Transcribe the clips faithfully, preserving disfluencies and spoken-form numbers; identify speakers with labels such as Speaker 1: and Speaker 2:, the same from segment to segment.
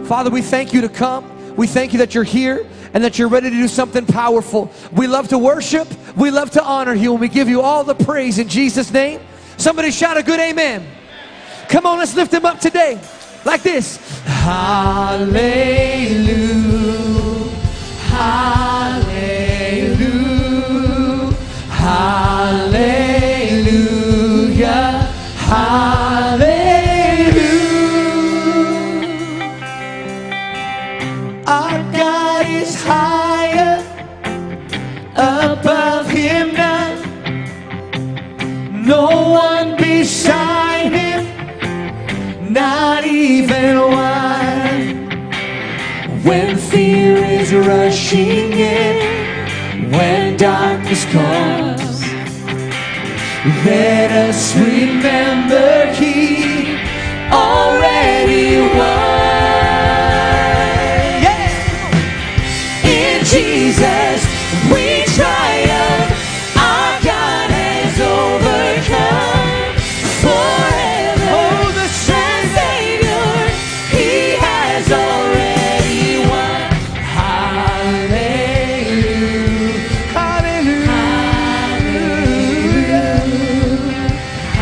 Speaker 1: Father, we thank you to come. We thank you that you're here and that you're ready to do something powerful. We love to worship. We love to honor you. And we give you all the praise in Jesus' name. Somebody shout a good amen. Come on, let's lift him up today. Like this. Hallelujah. Hallelujah. Hallelujah. Hallelujah. Our God is higher, above him none, no one beside him, not even one. When fear is rushing in, when darkness comes, let us remember he already won. Yeah. In Jesus we triumph, our God has overcome forever. Oh, the Savior, he has already won. Hallelujah, hallelujah,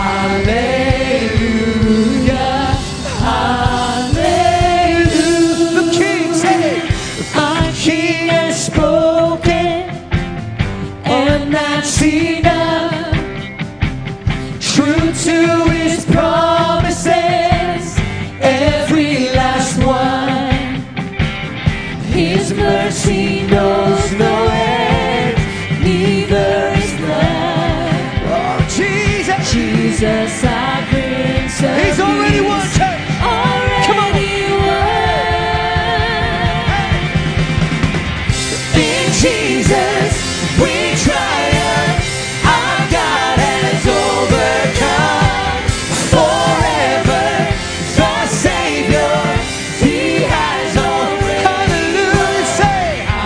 Speaker 1: hallelujah, hallelujah. The King said, our King has spoken, and that's enough. True to his promises, every last one. His mercy knows no end, neither is blood. Oh, Jesus, Jesus, our Prince of He's already Peace, won, church. Already Come on. Won. In Jesus we triumph, our God has overcome forever. The Savior, he has already Hallelujah, say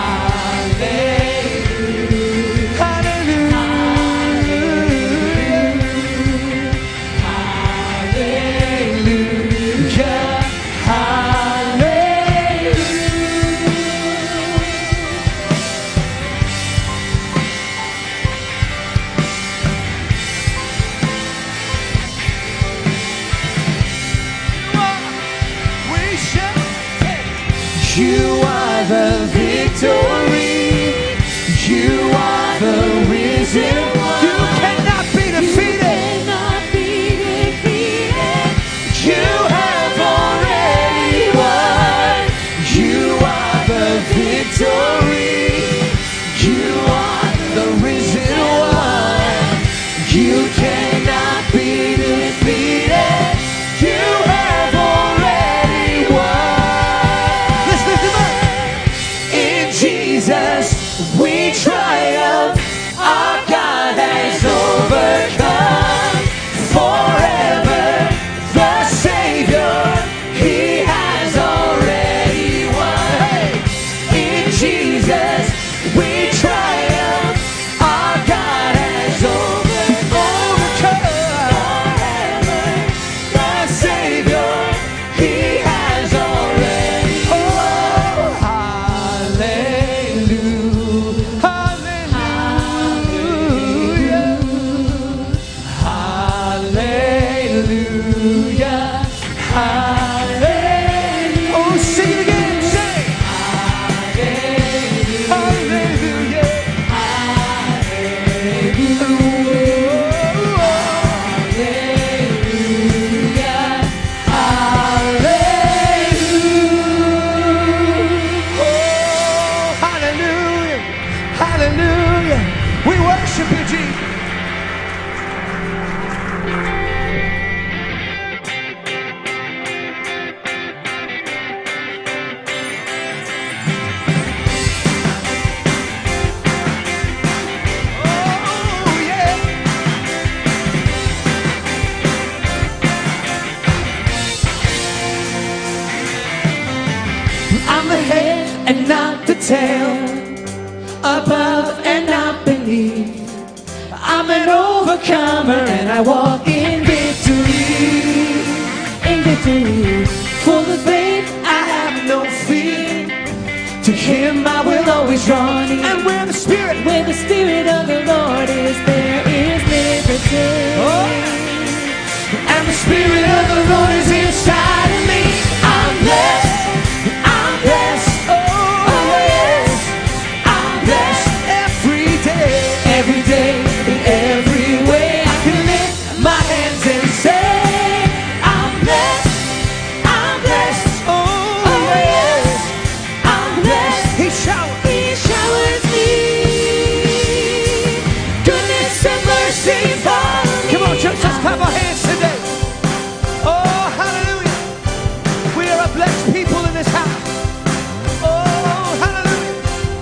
Speaker 1: Hallelujah, hallelujah, hallelujah, hallelujah. We shall take. You are the victory. You are the risen one. You cannot be defeated. Cannot be defeated. You have already won. You are the victory. You are the risen one. You cannot be defeated. You have already won. Let's lift him up. In Jesus we triumph, our God has overcome forever. The Savior, he has already won. Hey. In Jesus we triumph, our God has overcome forever. The Savior, he has already won. Hallelujah, hallelujah, hallelujah. Oh, sing it again, say hallelujah, hallelujah, hallelujah. Oh, hallelujah, hallelujah. We worship you, Jesus. Oh, yeah. I'm the head and not the tail, above and not beneath. I'm an overcomer and I walk in victory, in victory. For the faith I Him I will always draw near. And where the Spirit,
Speaker 2: where the Spirit of the Lord is, there is liberty.
Speaker 1: Oh. And the Spirit of the Lord is inside of me. I'm blessed. I'm blessed. Oh, oh yes. I'm blessed every day. Every day, in every way. I can lift my hands and say, I'm blessed. I'm blessed. Oh, oh yes. I'm blessed. He showers.
Speaker 2: He showers me. Goodness and mercy follow me.
Speaker 1: Come on, church, let's clap our hands today. Oh, hallelujah. We are a blessed people in this house. Oh, hallelujah.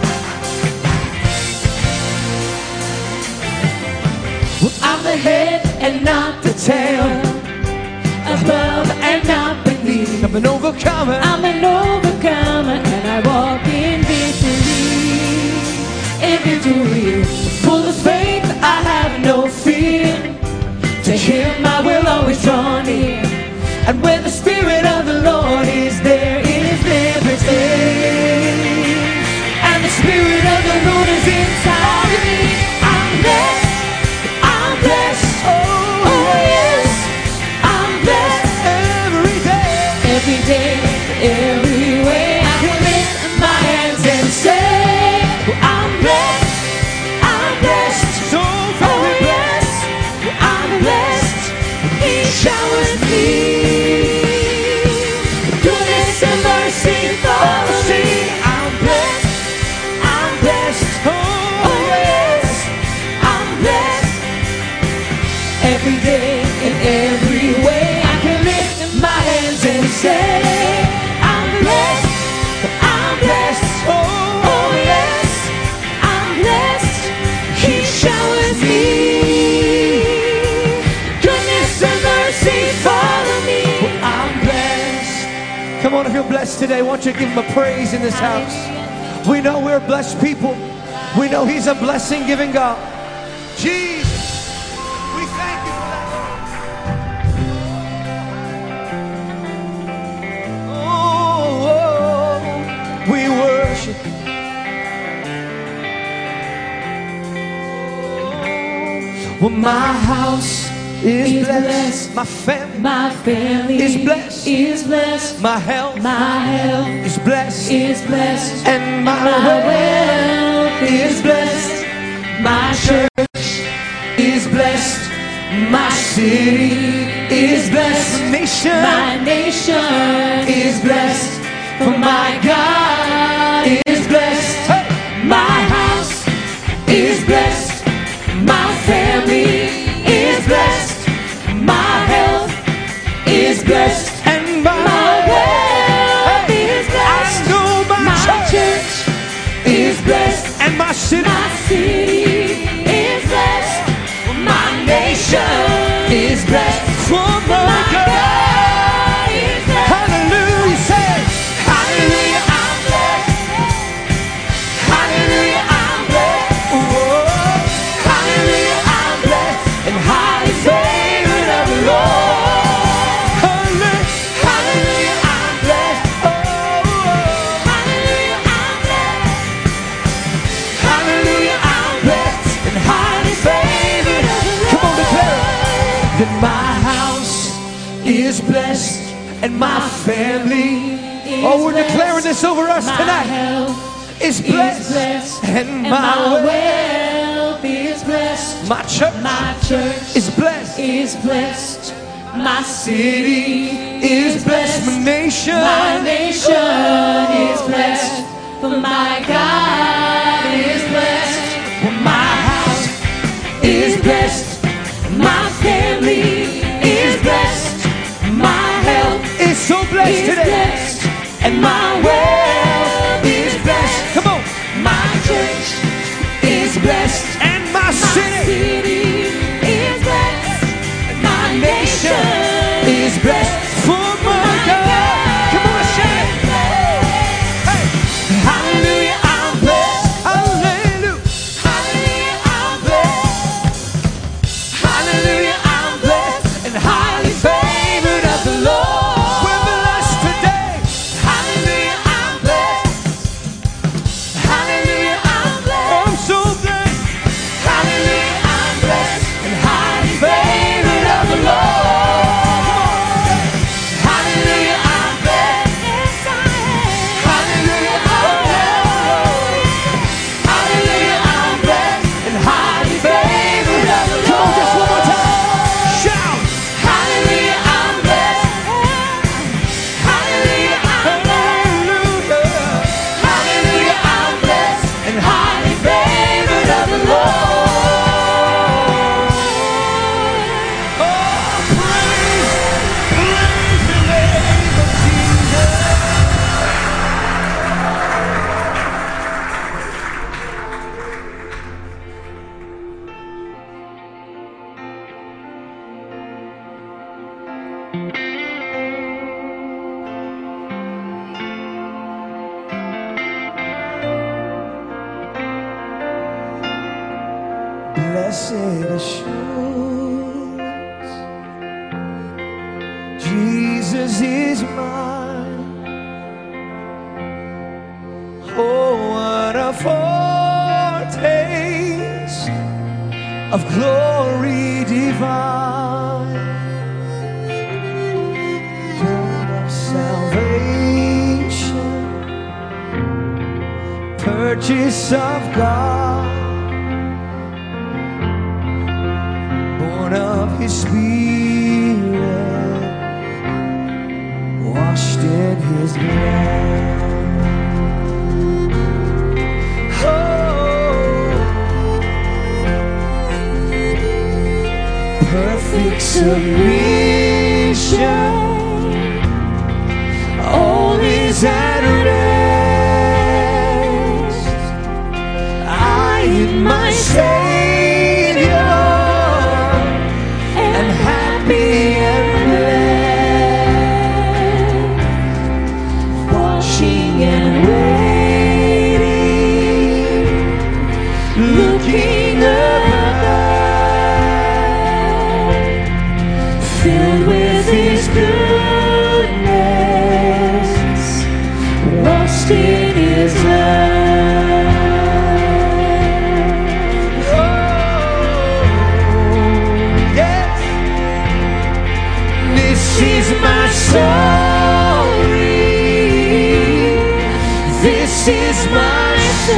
Speaker 1: Well, I'm the head and not the tail,
Speaker 2: Above and not beneath.
Speaker 1: I'm an overcomer.
Speaker 2: I'm an overcomer and I walk in victory. In victory. Full of faith, I have no fear. To Him I will always draw near. And where the Spirit of the Lord is, there is liberty. And the Spirit of the Lord is inside of me. I'm blessed. I'm blessed. Oh, oh yes. I'm blessed.
Speaker 1: Every day,
Speaker 2: Every day, every way. I can lift my hands and say, I'm blessed. I'm blessed.
Speaker 1: so
Speaker 2: Oh
Speaker 1: very blessed.
Speaker 2: yes, I'm blessed. He showers me. Goodness and mercy follow me. I'm blessed. I'm blessed.
Speaker 1: Oh,
Speaker 2: Oh yes, I'm blessed. Every day in every way. I can lift my hands and say, I'm blessed. I'm blessed.
Speaker 1: oh,
Speaker 2: Oh yes, I'm blessed. He showers me. Goodness and mercy follow me.
Speaker 1: I'm blessed. Come on, if you're blessed today, why don't you give Him a praise in this house? We know we're blessed people. We know He's a blessing giving God. Jesus, we thank you for that. Oh, oh, we worship. Well, my house is
Speaker 2: Is
Speaker 1: blessed.
Speaker 2: blessed.
Speaker 1: My family
Speaker 2: My family
Speaker 1: is blessed.
Speaker 2: Is blessed.
Speaker 1: My health
Speaker 2: My health
Speaker 1: is blessed.
Speaker 2: is blessed.
Speaker 1: And my,
Speaker 2: My
Speaker 1: wealth
Speaker 2: wealth
Speaker 1: is blessed.
Speaker 2: My church
Speaker 1: Is blessed. My city is blessed. Nation
Speaker 2: My nation
Speaker 1: is blessed.
Speaker 2: For my God
Speaker 1: Is blessed. Hey.
Speaker 2: My house is blessed. My family is blessed. My health is blessed.
Speaker 1: And my,
Speaker 2: My wealth
Speaker 1: Hey.
Speaker 2: is blessed.
Speaker 1: I know my,
Speaker 2: My
Speaker 1: church,
Speaker 2: church is blessed.
Speaker 1: and my city
Speaker 2: My city is blessed. My nation is blessed.
Speaker 1: for my
Speaker 2: My
Speaker 1: God.
Speaker 2: God is blessed.
Speaker 1: Hallelujah. Say it.
Speaker 2: Hallelujah, I'm blessed. Hallelujah, I'm blessed.
Speaker 1: Whoa.
Speaker 2: Hallelujah, I'm blessed.
Speaker 1: And highly favored of the Lord. Hallelujah.
Speaker 2: Hallelujah, I'm blessed.
Speaker 1: Oh, oh.
Speaker 2: Hallelujah, I'm blessed.
Speaker 1: Hallelujah.
Speaker 2: I'm blessed.
Speaker 1: And highly favored. Come on, declare it. That my house is blessed and my family. Oh, we're declaring this over us
Speaker 2: My
Speaker 1: tonight.
Speaker 2: health
Speaker 1: Is
Speaker 2: is
Speaker 1: blessed
Speaker 2: blessed.
Speaker 1: and
Speaker 2: And
Speaker 1: my
Speaker 2: my
Speaker 1: way.
Speaker 2: wealth is blessed.
Speaker 1: My church
Speaker 2: My church
Speaker 1: is blessed.
Speaker 2: is blessed. My
Speaker 1: City is blessed. My nation.
Speaker 2: My nation is blessed. For my God is blessed. My house is blessed. My family is blessed. My health
Speaker 1: is so blessed
Speaker 2: is
Speaker 1: today.
Speaker 2: blessed. And my wealth is blessed.
Speaker 1: Come on.
Speaker 2: My church is blessed.
Speaker 1: And my
Speaker 2: My
Speaker 1: city
Speaker 2: city is blessed. My nation
Speaker 1: is blessed. For my God. Come on, shout it. Hey.
Speaker 2: Hallelujah, I'm
Speaker 1: blessed assurance, Jesus is mine. Oh, what a foretaste of glory divine, of salvation, purchase of God, born of His Spirit, washed in His blood. Perfect submission, all is at rest. I in my Savior am happy and blessed, watching and waiting, looking above, filled with His goodness, lost in His love. Oh, yes. This is my story. This is my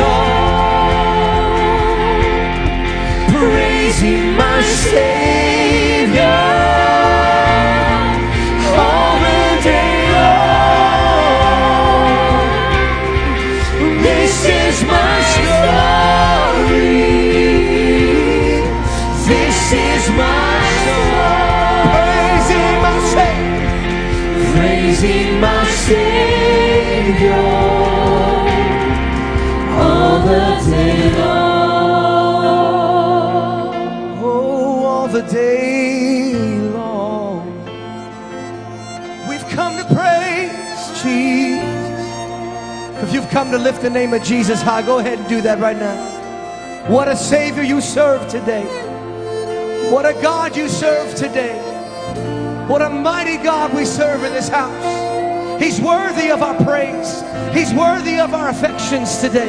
Speaker 1: song, praising my Savior all the day long. This is my story. This is my song, praising my Savior, praising my Savior all the day long. Oh, all the day long. We've come to praise Jesus. If you've come to lift the name of Jesus high, go ahead and do that right now. What a Savior you serve today. What a God you serve today. What a mighty God we serve in this house. He's worthy of our praise. He's worthy of our affections today.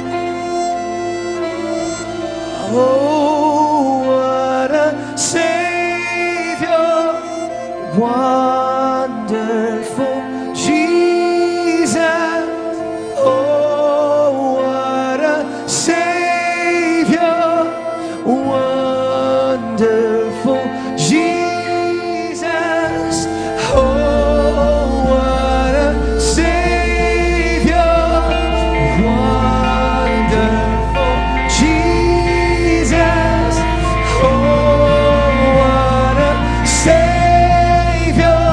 Speaker 1: Oh, what a Savior, wonderful Jesus. Oh, what a Savior, wonderful Jesus. Oh, what a Savior, wonderful Jesus. Oh, what a Savior,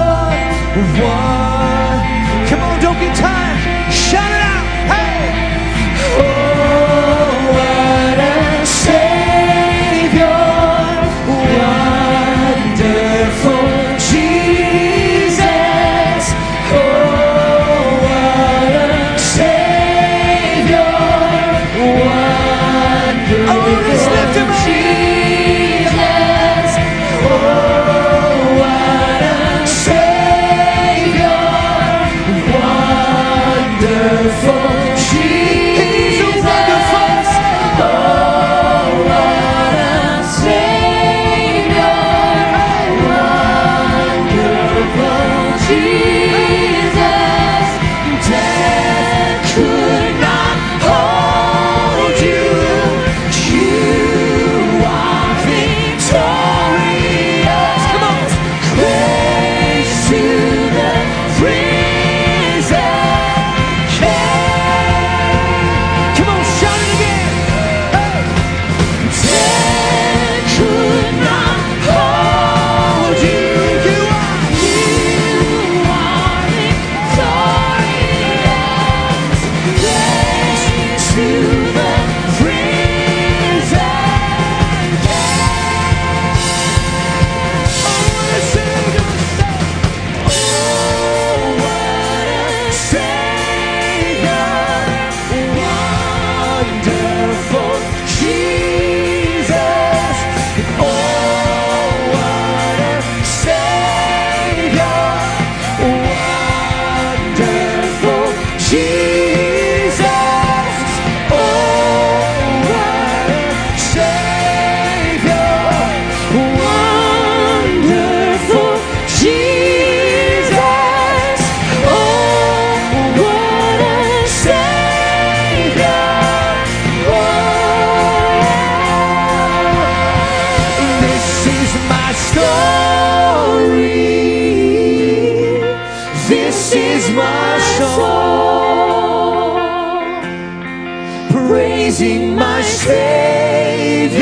Speaker 1: praising my Savior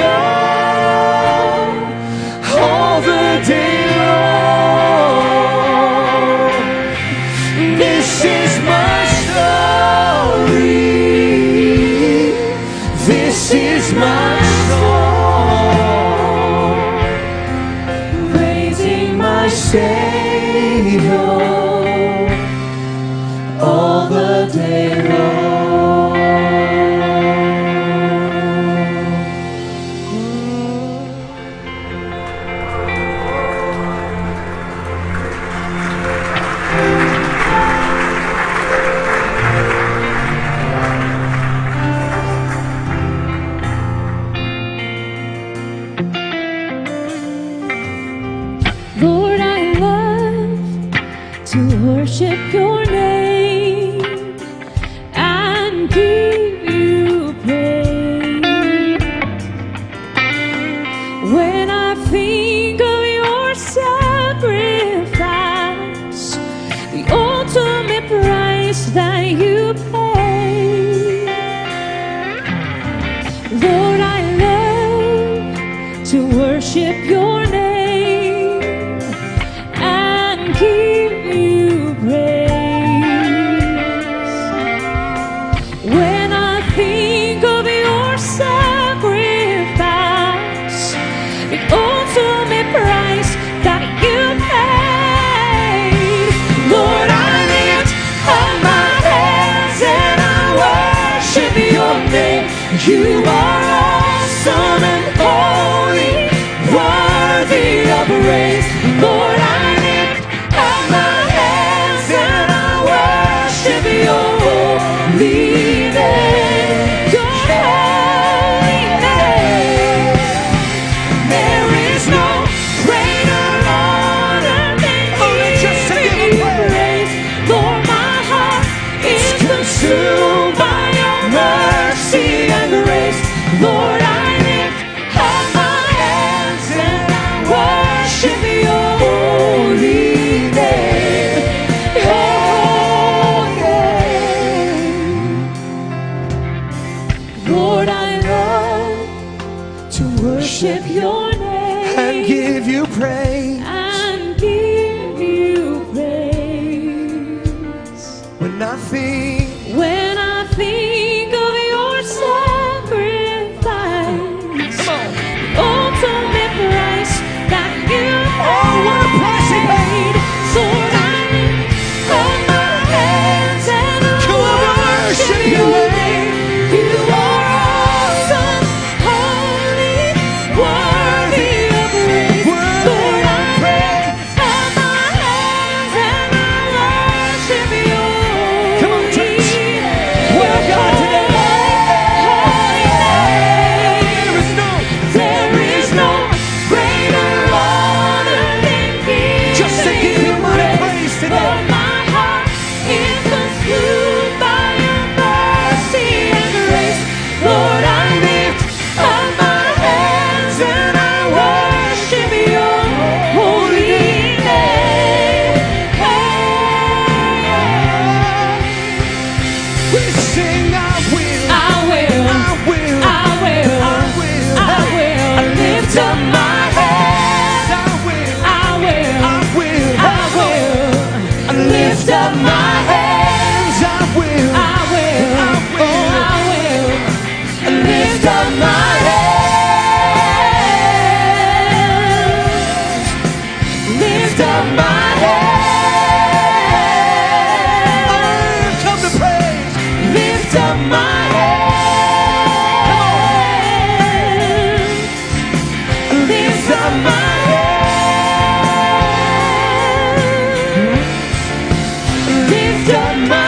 Speaker 1: all the day long. This is my story. This is my song, praising my Savior all the day long.
Speaker 2: Lord, I love to worship your name and give you praise. When I think of your sacrifice, the ultimate price that you paid, Lord, I love to worship your name and give you praise. When I think of your sacrifice, the ultimate price that you paid, Lord, I lift up my hands and I worship your name. You are awesome and holy, worthy of praise. Lord, I lift up my hands and I worship your holy name. Your holy name. There is no greater honor than giving you praise. Lord, my heart is consumed by your mercy and grace. Lord, I lift up my hands and I worship your holy name. Oh, yeah. Lord, I love to worship your name
Speaker 1: And give you praise
Speaker 2: and give you praise.
Speaker 1: when I think
Speaker 2: When I think of your sacrifice,
Speaker 1: Come on.
Speaker 2: ultimate price that you
Speaker 1: Oh, what a price he
Speaker 2: paid. Lord, I lift up my hands and I
Speaker 1: Come on,
Speaker 2: worship
Speaker 1: worship
Speaker 2: your
Speaker 1: your
Speaker 2: name. You are awesome, holy, worthy of praise.
Speaker 1: Worthy
Speaker 2: Lord, I
Speaker 1: of praise.
Speaker 2: lift up my hands and I worship your
Speaker 1: Come on, church. What a God today.
Speaker 2: holy name.
Speaker 1: There is no
Speaker 2: There is no greater honor than giving
Speaker 1: Just to give you my
Speaker 2: praise.
Speaker 1: praise today.
Speaker 2: Lord, my heart is consumed by your mercy and grace. Lord, I lift up my hands and I worship your holy name.
Speaker 1: We sing, I will,
Speaker 2: I will,
Speaker 1: I will,
Speaker 2: I will,
Speaker 1: I will,
Speaker 2: I will lift up my hands.
Speaker 1: I will,
Speaker 2: I will,
Speaker 1: I will,
Speaker 2: I will lift up my hands.
Speaker 1: I will,
Speaker 2: I will,
Speaker 1: I will.
Speaker 2: oh, I will lift up my hands. Lift up my hands.
Speaker 1: I've come to praise.
Speaker 2: Lift up my hands. Lift up my hands. Lift up my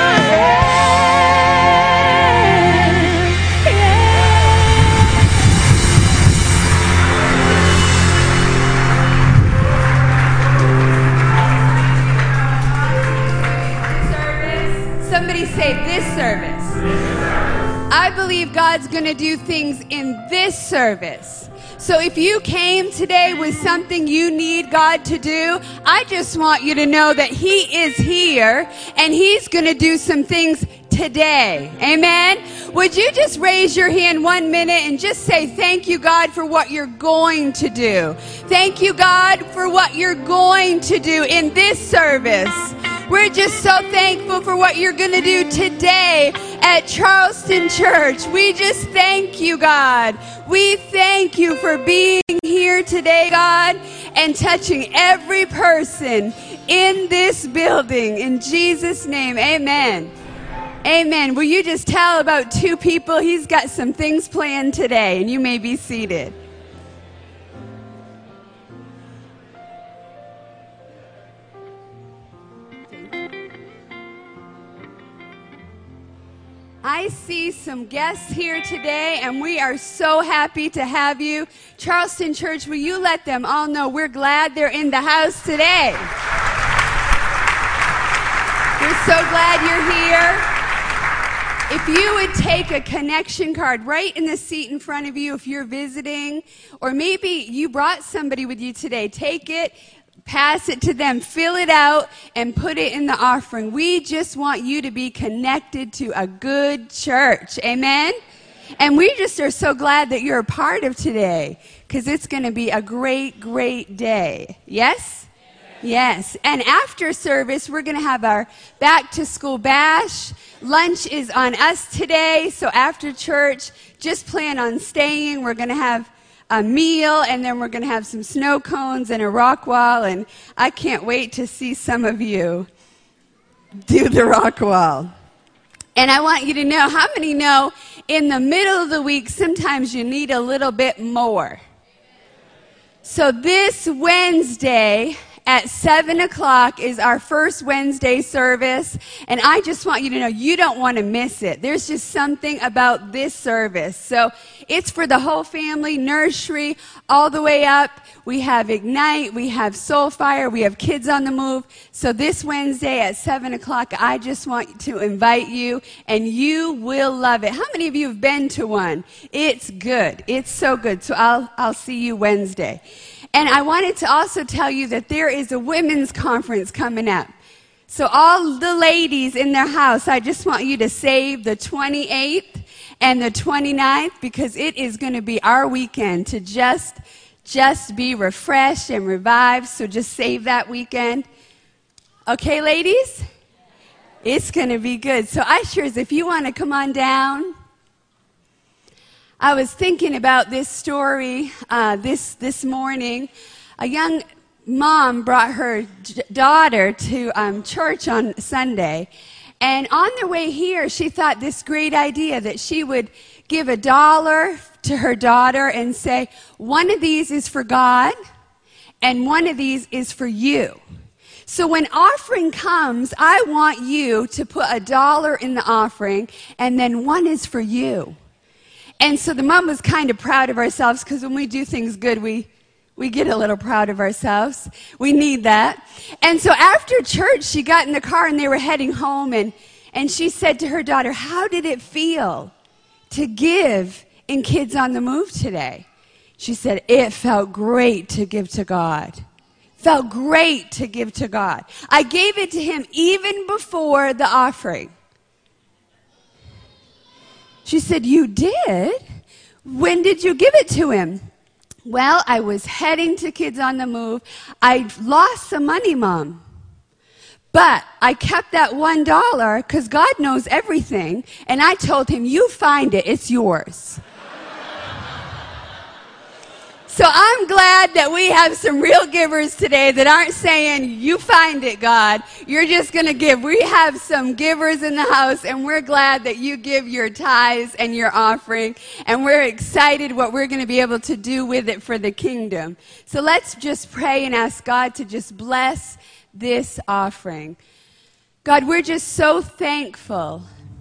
Speaker 2: hands. Yeah.
Speaker 3: Service. Somebody say this service. I believe God's going to do things in this service. So if you came today with something you need God to do, I just want you to know that He is here and He's going to do some things today. Amen. Would you just raise your hand one minute and just say, thank you, God, for what you're going to do. Thank you, God, for what you're going to do in this service. We're just so thankful for what you're going to do today at Charleston Church. We just thank you, God. We thank you for being here today, God, and touching every person in this building. In Jesus' name, amen. Amen. Will you just tell about two people? He's got some things planned today, and you may be seated. I see some guests here today, and we are so happy to have you. Charleston Church, will you let them all know we're glad they're in the house today? We're so glad you're here. If you would take a connection card right in the seat in front of you if you're visiting, or maybe you brought somebody with you today, take it. Pass it to them, fill it out, and put it in the offering. We just want you to be connected to a good church. Amen? And we just are so glad that you're a part of today, because it's going to be a great, great day. Yes? Yes. And after service, we're going to have our back-to-school bash. Lunch is on us today, so after church, just plan on staying. We're going to have a meal, and then we're going to have some snow cones and a rock wall, and I can't wait to see some of you do the rock wall. And I want you to know, how many know in the middle of the week, sometimes you need a little bit more? So this Wednesday at seven o'clock is our first Wednesday service, and I just want you to know you don't want to miss it. There's just something about this service. So it's for the whole family, nursery, all the way up. We have Ignite, we have Soul Fire, we have Kids on the Move. So this Wednesday at seven o'clock, I just want to invite you, and you will love it. How many of you have been to one? It's good. It's so good. So I'll, I'll see you Wednesday. And I wanted to also tell you that there is a women's conference coming up. So all the ladies in their house, I just want you to save the twenty-eighth and the twenty-ninth, because it is going to be our weekend to just, just be refreshed and revived. So just save that weekend. Okay, ladies? It's going to be good. So ushers, if you want to come on down. I was thinking about this story uh, this this morning. A young mom brought her d- daughter to um, church on Sunday, and on their way here, she thought this great idea that she would give a dollar to her daughter and say, one of these is for God, and one of these is for you. So when offering comes, I want you to put a dollar in the offering, and then one is for you. And so the mom was kind of proud of ourselves, because when we do things good, we, we get a little proud of ourselves. We need that. And so after church, she got in the car and they were heading home, and, and she said to her daughter, how did it feel to give in Kids on the Move today? She said, it felt great to give to God. Felt great to give to God. I gave it to him even before the offering. She said, you did? When did you give it to him? Well, I was heading to Kids on the Move. I lost some money, Mom. But I kept that one dollar because God knows everything. And I told him, you find it, it's yours. So I'm glad that we have some real givers today that aren't saying, you find it, God. You're just going to give. We have some givers in the house, and we're glad that you give your tithes and your offering. And we're excited what we're going to be able to do with it for the kingdom. So let's just pray and ask God to just bless this offering. God, we're just so thankful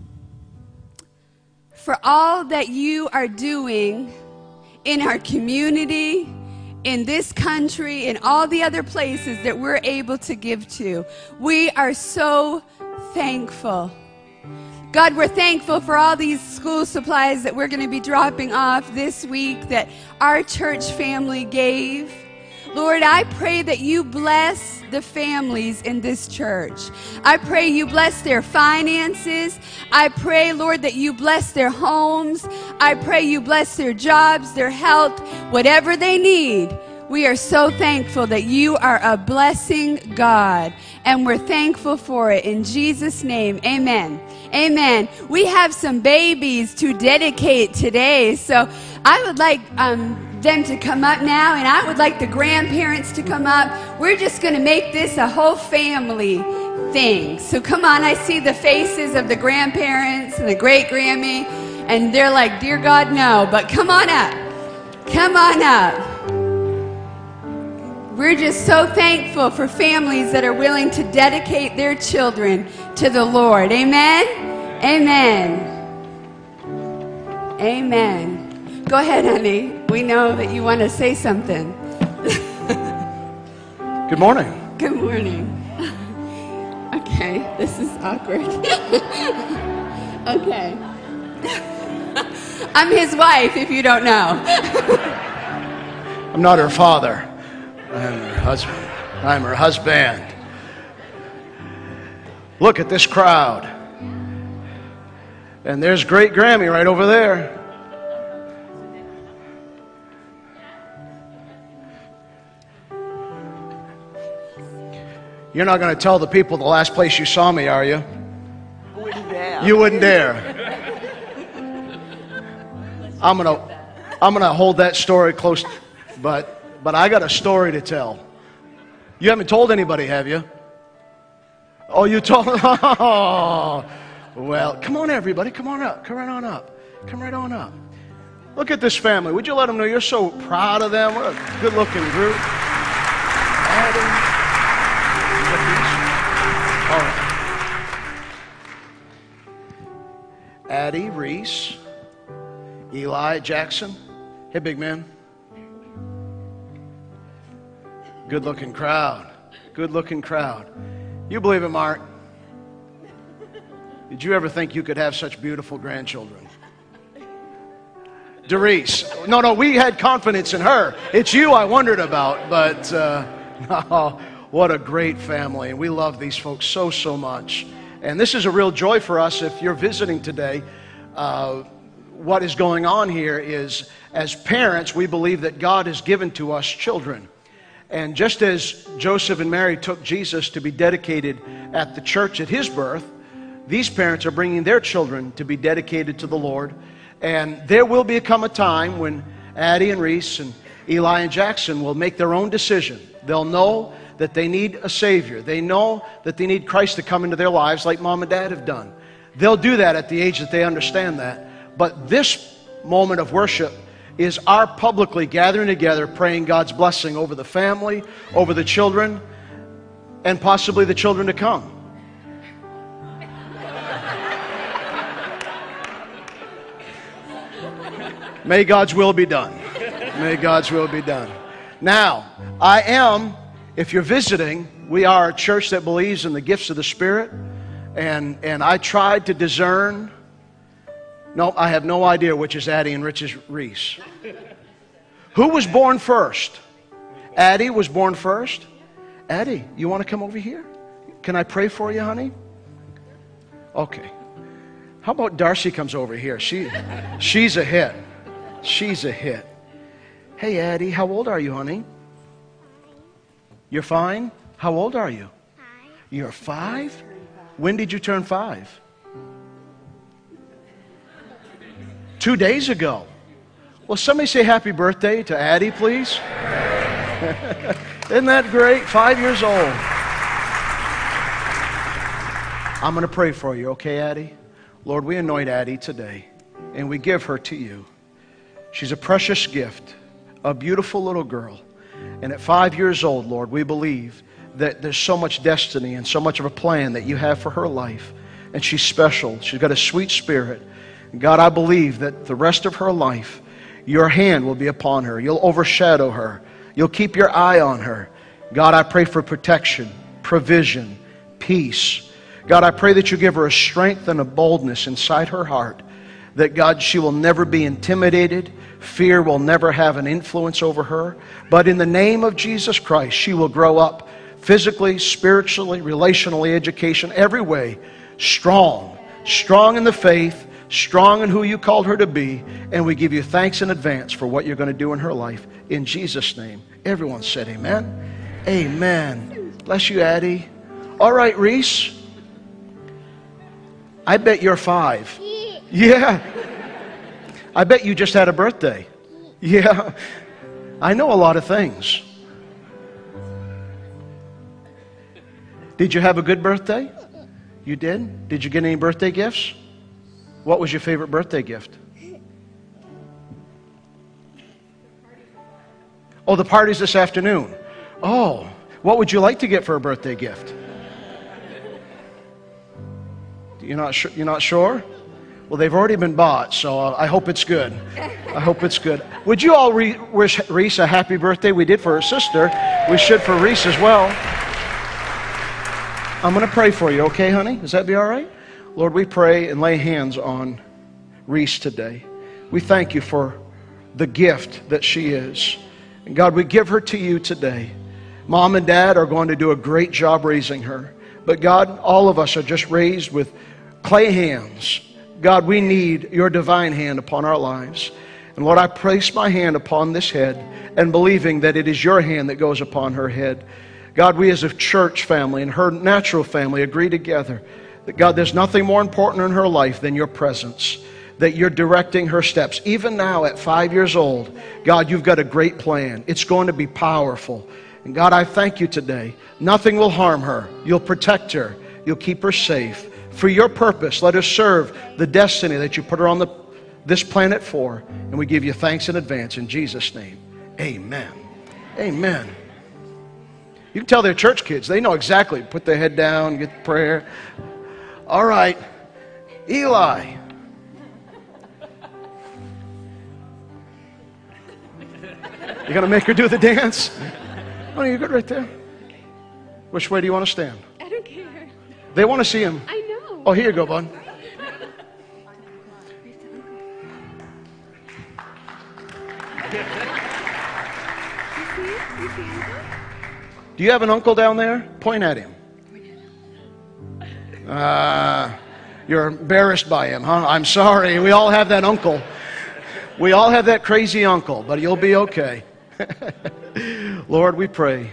Speaker 3: for all that you are doing in our community, in this country, in all the other places that we're able to give to. We are so thankful. God, we're thankful for all these school supplies that we're going to be dropping off this week that our church family gave. Lord, I pray that you bless the families in this church. I pray you bless their finances. I pray, Lord, that you bless their homes. I pray you bless their jobs, their health, whatever they need. We are so thankful that you are a blessing God, and we're thankful for it. In Jesus' name, amen. Amen. We have some babies to dedicate today, so I would like um, them to come up now, and I would like the grandparents to come up. We're just going to make this a whole family thing. So come on, I see the faces of the grandparents and the great-Grammy, and they're like, dear God, no, but come on up. Come on up. We're just so thankful for families that are willing to dedicate their children to the Lord. Amen? Amen. Amen. Go ahead, honey. We know that you want to say something.
Speaker 4: Good morning.
Speaker 3: Good morning. Okay, this is awkward. Okay. I'm his wife, if you don't know.
Speaker 4: I'm not her father. I'm her husband. I'm her husband. Look at this crowd. And there's great Grammy right over there. You're not going to tell the people the last place you saw me, are you?
Speaker 5: I wouldn't dare.
Speaker 4: You wouldn't dare. I'm going to I'm going to hold that story close, but But I got a story to tell. You haven't told anybody, have you? Oh, you told... Oh, well, come on, everybody. Come on up. Come right on up. Come right on up. Look at this family. Would you let them know you're so proud of them? What a good-looking group. Addie. All right. Addie, Reese, Eli, Jackson. Hey, big man. Good-looking crowd. Good-looking crowd. You believe it, Mark? Did you ever think you could have such beautiful grandchildren? Doris. No, no, we had confidence in her. It's you I wondered about, but uh, oh, what a great family. And we love these folks so, so much. And this is a real joy for us if you're visiting today. Uh, what is going on here is, as parents, we believe that God has given to us children. And just as Joseph and Mary took Jesus to be dedicated at the church at his birth, these parents are bringing their children to be dedicated to the Lord. And there will become a time when Addie and Reese and Eli and Jackson will make their own decision. They'll know that they need a Savior. They know that they need Christ to come into their lives like Mom and Dad have done. They'll do that at the age that they understand that. But this moment of worship is our publicly gathering together, praying God's blessing over the family, over the children, and possibly the children to come. May God's will be done. May God's will be done. Now, I am, if you're visiting, we are a church that believes in the gifts of the Spirit, and, and I tried to discern. No, I have no idea which is Addie and which is Reese. Who was born first? Addie was born first. Addie, you want to come over here? Can I pray for you, honey? Okay. How about Darcy comes over here? She, she's a hit. She's a hit. Hey, Addie, how old are you, honey? You're fine? How old are you? Five. You're five? When did you turn five? Two days ago. Well, somebody say happy birthday to Addie, please. Isn't that great? Five years old. I'm going to pray for you, okay, Addie? Lord, we anoint Addie today, and we give her to you. She's a precious gift, a beautiful little girl. And at five years old, Lord, we believe that there's so much destiny and so much of a plan that you have for her life. And she's special. She's got a sweet spirit. God, I believe that the rest of her life, your hand will be upon her. You'll overshadow her. You'll keep your eye on her. God, I pray for protection, provision, peace. God, I pray that you give her a strength and a boldness inside her heart, that, God, she will never be intimidated. Fear will never have an influence over her. But in the name of Jesus Christ, she will grow up physically, spiritually, relationally, education, every way, strong. Strong in the faith, strong in who you called her to be. And we give you thanks in advance for what you're going to do in her life. In Jesus' name. Everyone said amen. Amen. Bless you, Addie. All right, Reese. I bet you're five. Yeah. I bet you just had a birthday. Yeah. I know a lot of things. Did you have a good birthday? You did? Did you get any birthday gifts? What was your favorite birthday gift? Oh, the party's this afternoon. Oh, what would you like to get for a birthday gift? You're not sure? You're not sure? Well, they've already been bought, so uh, I hope it's good. I hope it's good. Would you all re- wish Reese a happy birthday? We did for her sister. We should for Reese as well. I'm going to pray for you, okay, honey? Does that be all right? Lord, we pray and lay hands on Reese today. We thank you for the gift that she is. And God, we give her to you today. Mom and Dad are going to do a great job raising her. But God, all of us are just raised with clay hands. God, we need your divine hand upon our lives. And Lord, I place my hand upon this head and believing that it is your hand that goes upon her head. God, we as a church family and her natural family agree together that, God, there's nothing more important in her life than your presence, that you're directing her steps. Even now at five years old, God, you've got a great plan. It's going to be powerful. And God, I thank you today. Nothing will harm her. You'll protect her. You'll keep her safe. For your purpose, let her serve the destiny that you put her on the, this planet for. And we give you thanks in advance in Jesus' name. Amen. Amen. You can tell they're church kids. They know exactly. Put their head down, get the prayer. All right. Eli. You going to make her do the dance? Oh, you're good right there. Which way do you want to stand?
Speaker 3: I don't care.
Speaker 4: They want to see him.
Speaker 3: I know.
Speaker 4: Oh, here you go, bud. Do you have an uncle down there? Point at him. Uh, you're embarrassed by him, huh? I'm sorry. We all have that uncle. We all have that crazy uncle, but you'll be okay. Lord, we pray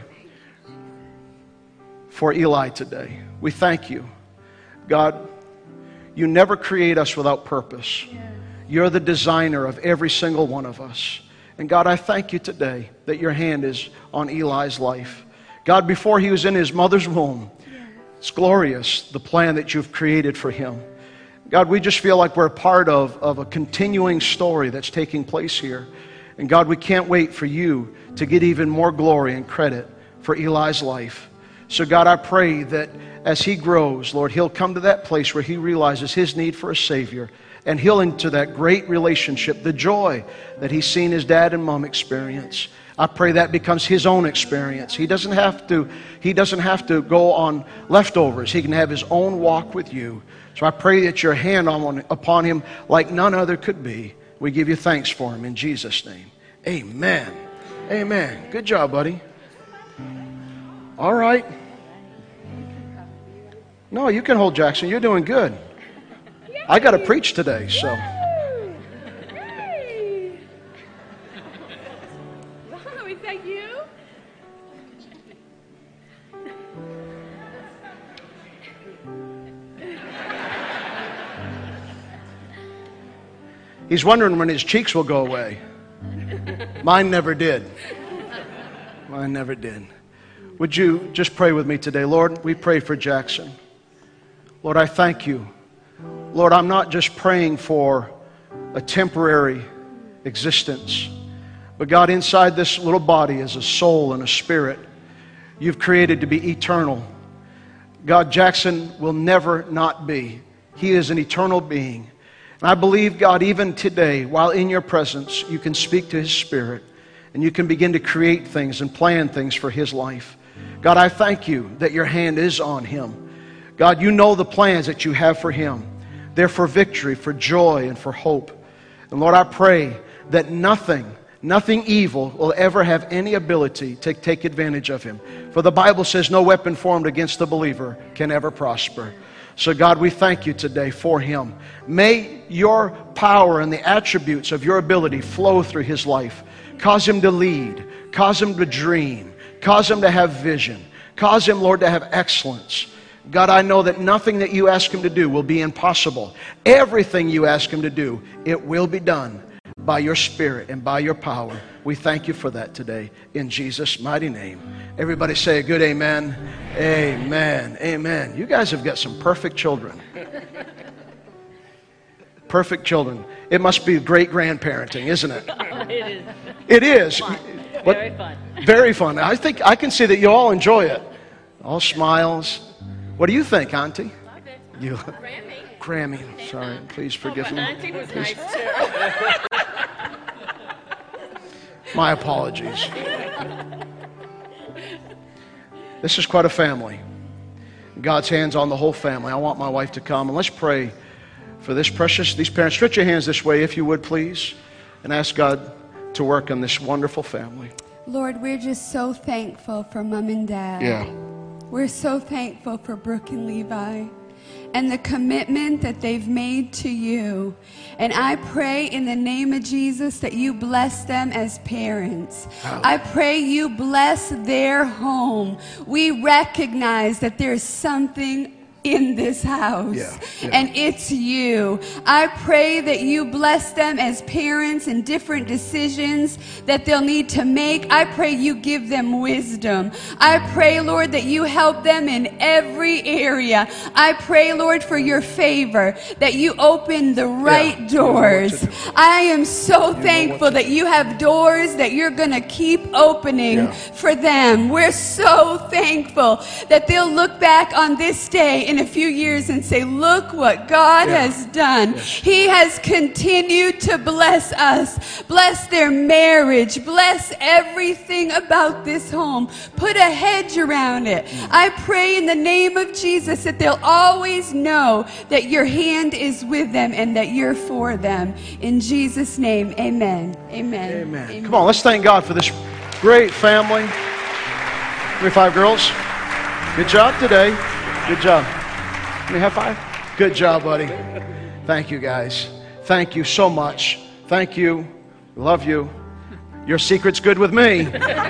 Speaker 4: for Eli today. We thank you. God, you never create us without purpose. You're the designer of every single one of us. And God, I thank you today that your hand is on Eli's life. God, before he was in his mother's womb, it's glorious, the plan that you've created for him. God, we just feel like we're a part of, of a continuing story that's taking place here. And God, we can't wait for you to get even more glory and credit for Eli's life. So God, I pray that as he grows, Lord, he'll come to that place where he realizes his need for a Savior. And he'll into that great relationship, the joy that he's seen his dad and mom experience. I pray that becomes his own experience. He doesn't have to, he doesn't have to go on leftovers. He can have his own walk with you. So I pray that your hand on, upon him like none other could be. We give you thanks for him in Jesus' name. Amen. Amen. Good job, buddy. All right. No, you can hold Jackson. You're doing good. I got to preach today, so.
Speaker 3: Wow, is that you?
Speaker 4: He's wondering when his cheeks will go away. Mine never did. Mine never did. Would you just pray with me today? Lord, we pray for Jackson. Lord, I thank you. Lord, I'm not just praying for a temporary existence, but God, inside this little body is a soul and a spirit you've created to be eternal. God, Jackson will never not be. He is an eternal being. And I believe, God, even today, while in your presence, you can speak to his spirit and you can begin to create things and plan things for his life. God, I thank you that your hand is on him. God, you know the plans that you have for him. They're for victory, for joy, and for hope. And Lord, I pray that nothing, nothing evil will ever have any ability to take advantage of him. For the Bible says no weapon formed against the believer can ever prosper. So God, we thank you today for him. May your power and the attributes of your ability flow through his life. Cause him to lead. Cause him to dream. Cause him to have vision. Cause him, Lord, to have excellence. God, I know that nothing that you ask him to do will be impossible. Everything you ask him to do, it will be done by your Spirit and by your power. We thank you for that today in Jesus' mighty name. Everybody say a good amen. Amen. Amen. You guys have got some perfect children. Perfect children. It must be great grandparenting, isn't it?
Speaker 2: It is.
Speaker 4: It is.
Speaker 2: Fun.
Speaker 4: What-
Speaker 2: Very fun.
Speaker 4: Very fun. I think I can see that you all enjoy it. All smiles. What do you think, Auntie?
Speaker 2: Love it.
Speaker 4: You,
Speaker 2: Grammy.
Speaker 4: Grammy. Sorry. Please forgive
Speaker 2: But
Speaker 4: me.
Speaker 2: Auntie was
Speaker 4: Please.
Speaker 2: nice too.
Speaker 4: My apologies. This is quite a family. God's hands on the whole family. I want my wife to come and let's pray for this precious, these parents. Stretch your hands this way if you would, please, and ask God to work on this wonderful family.
Speaker 3: Lord, we're just so thankful for Mom and Dad.
Speaker 4: Yeah.
Speaker 3: We're so thankful for Brooke and Levi and the commitment that they've made to you. And I pray in the name of Jesus that you bless them as parents. I pray you bless their home. We recognize that there's something in this house,
Speaker 4: Yeah, yeah.
Speaker 3: and it's you. I pray that you bless them as parents in different decisions that they'll need to make. I pray you give them wisdom. I pray, Lord, that you help them in every area. I pray, Lord, for your favor, that you open the right
Speaker 4: you know what
Speaker 3: doors.
Speaker 4: to do.
Speaker 3: I am so thankful
Speaker 4: to
Speaker 3: that you have doors that you're going to keep opening
Speaker 4: Yeah.
Speaker 3: for them. We're so thankful that they'll look back on this day in a few years and say, look what God
Speaker 4: Yeah.
Speaker 3: has done.
Speaker 4: Yes.
Speaker 3: He has continued to bless us. Bless their marriage. Bless everything about this home. Put a hedge around it. I pray in the name of Jesus that they'll always know that your hand is with them and that you're for them. In Jesus' name, amen. Amen.
Speaker 4: Amen. Come on, let's thank God for this great family. Give me five girls. Good job today. Good job. Give me a high five. Good job, buddy. Thank you, guys. Thank you so much. Thank you. Love you. Your secret's good with me.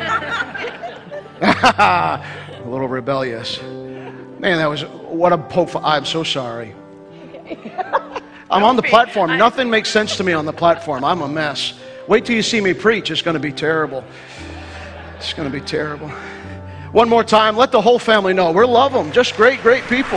Speaker 4: A little rebellious. Man, that was, what a poke for, I'm so sorry. I'm on the platform. Nothing makes sense to me on the platform. I'm a mess. Wait till you see me preach. It's going to be terrible. It's going to be terrible. One more time, let the whole family know. We love them. Just great, great people.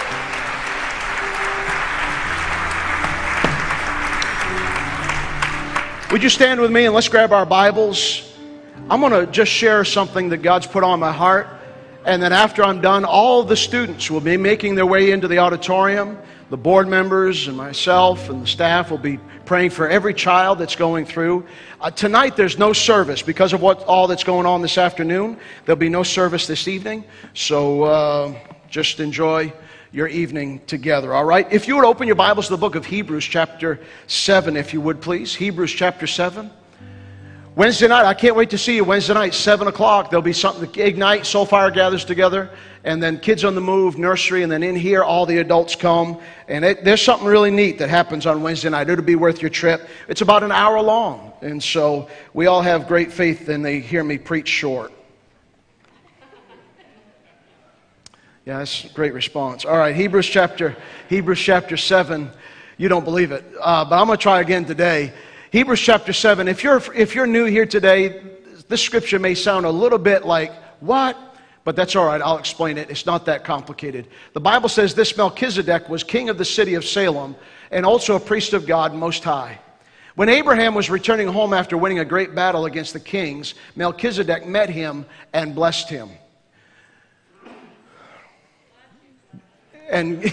Speaker 4: Would you stand with me and let's grab our Bibles? I'm going to just share something that God's put on my heart. And then after I'm done, all the students will be making their way into the auditorium. The board members and myself and the staff will be praying for every child that's going through. Uh, tonight there's no service because of what all that's going on this afternoon. There'll be no service this evening. So uh, just enjoy your evening together, all right? If you would open your Bibles to the book of Hebrews chapter seven, if you would please. Hebrews chapter seven. Wednesday night, I can't wait to see you. Wednesday night, seven o'clock, there'll be something to ignite. Soulfire gathers together. And then Kids on the Move, nursery. And then in here, all the adults come. And it, there's something really neat that happens on Wednesday night. It'll be worth your trip. It's about an hour long. And so we all have great faith and they hear me preach short. Yeah, that's a great response. All right, Hebrews chapter, Hebrews chapter seven. You don't believe it. Uh, but I'm going to try again today. Hebrews chapter seven. If you're, if you're new here today, this scripture may sound a little bit like, what? But that's all right. I'll explain it. It's not that complicated. The Bible says this Melchizedek was king of the city of Salem and also a priest of God Most High. When Abraham was returning home after winning a great battle against the kings, Melchizedek met him and blessed him. And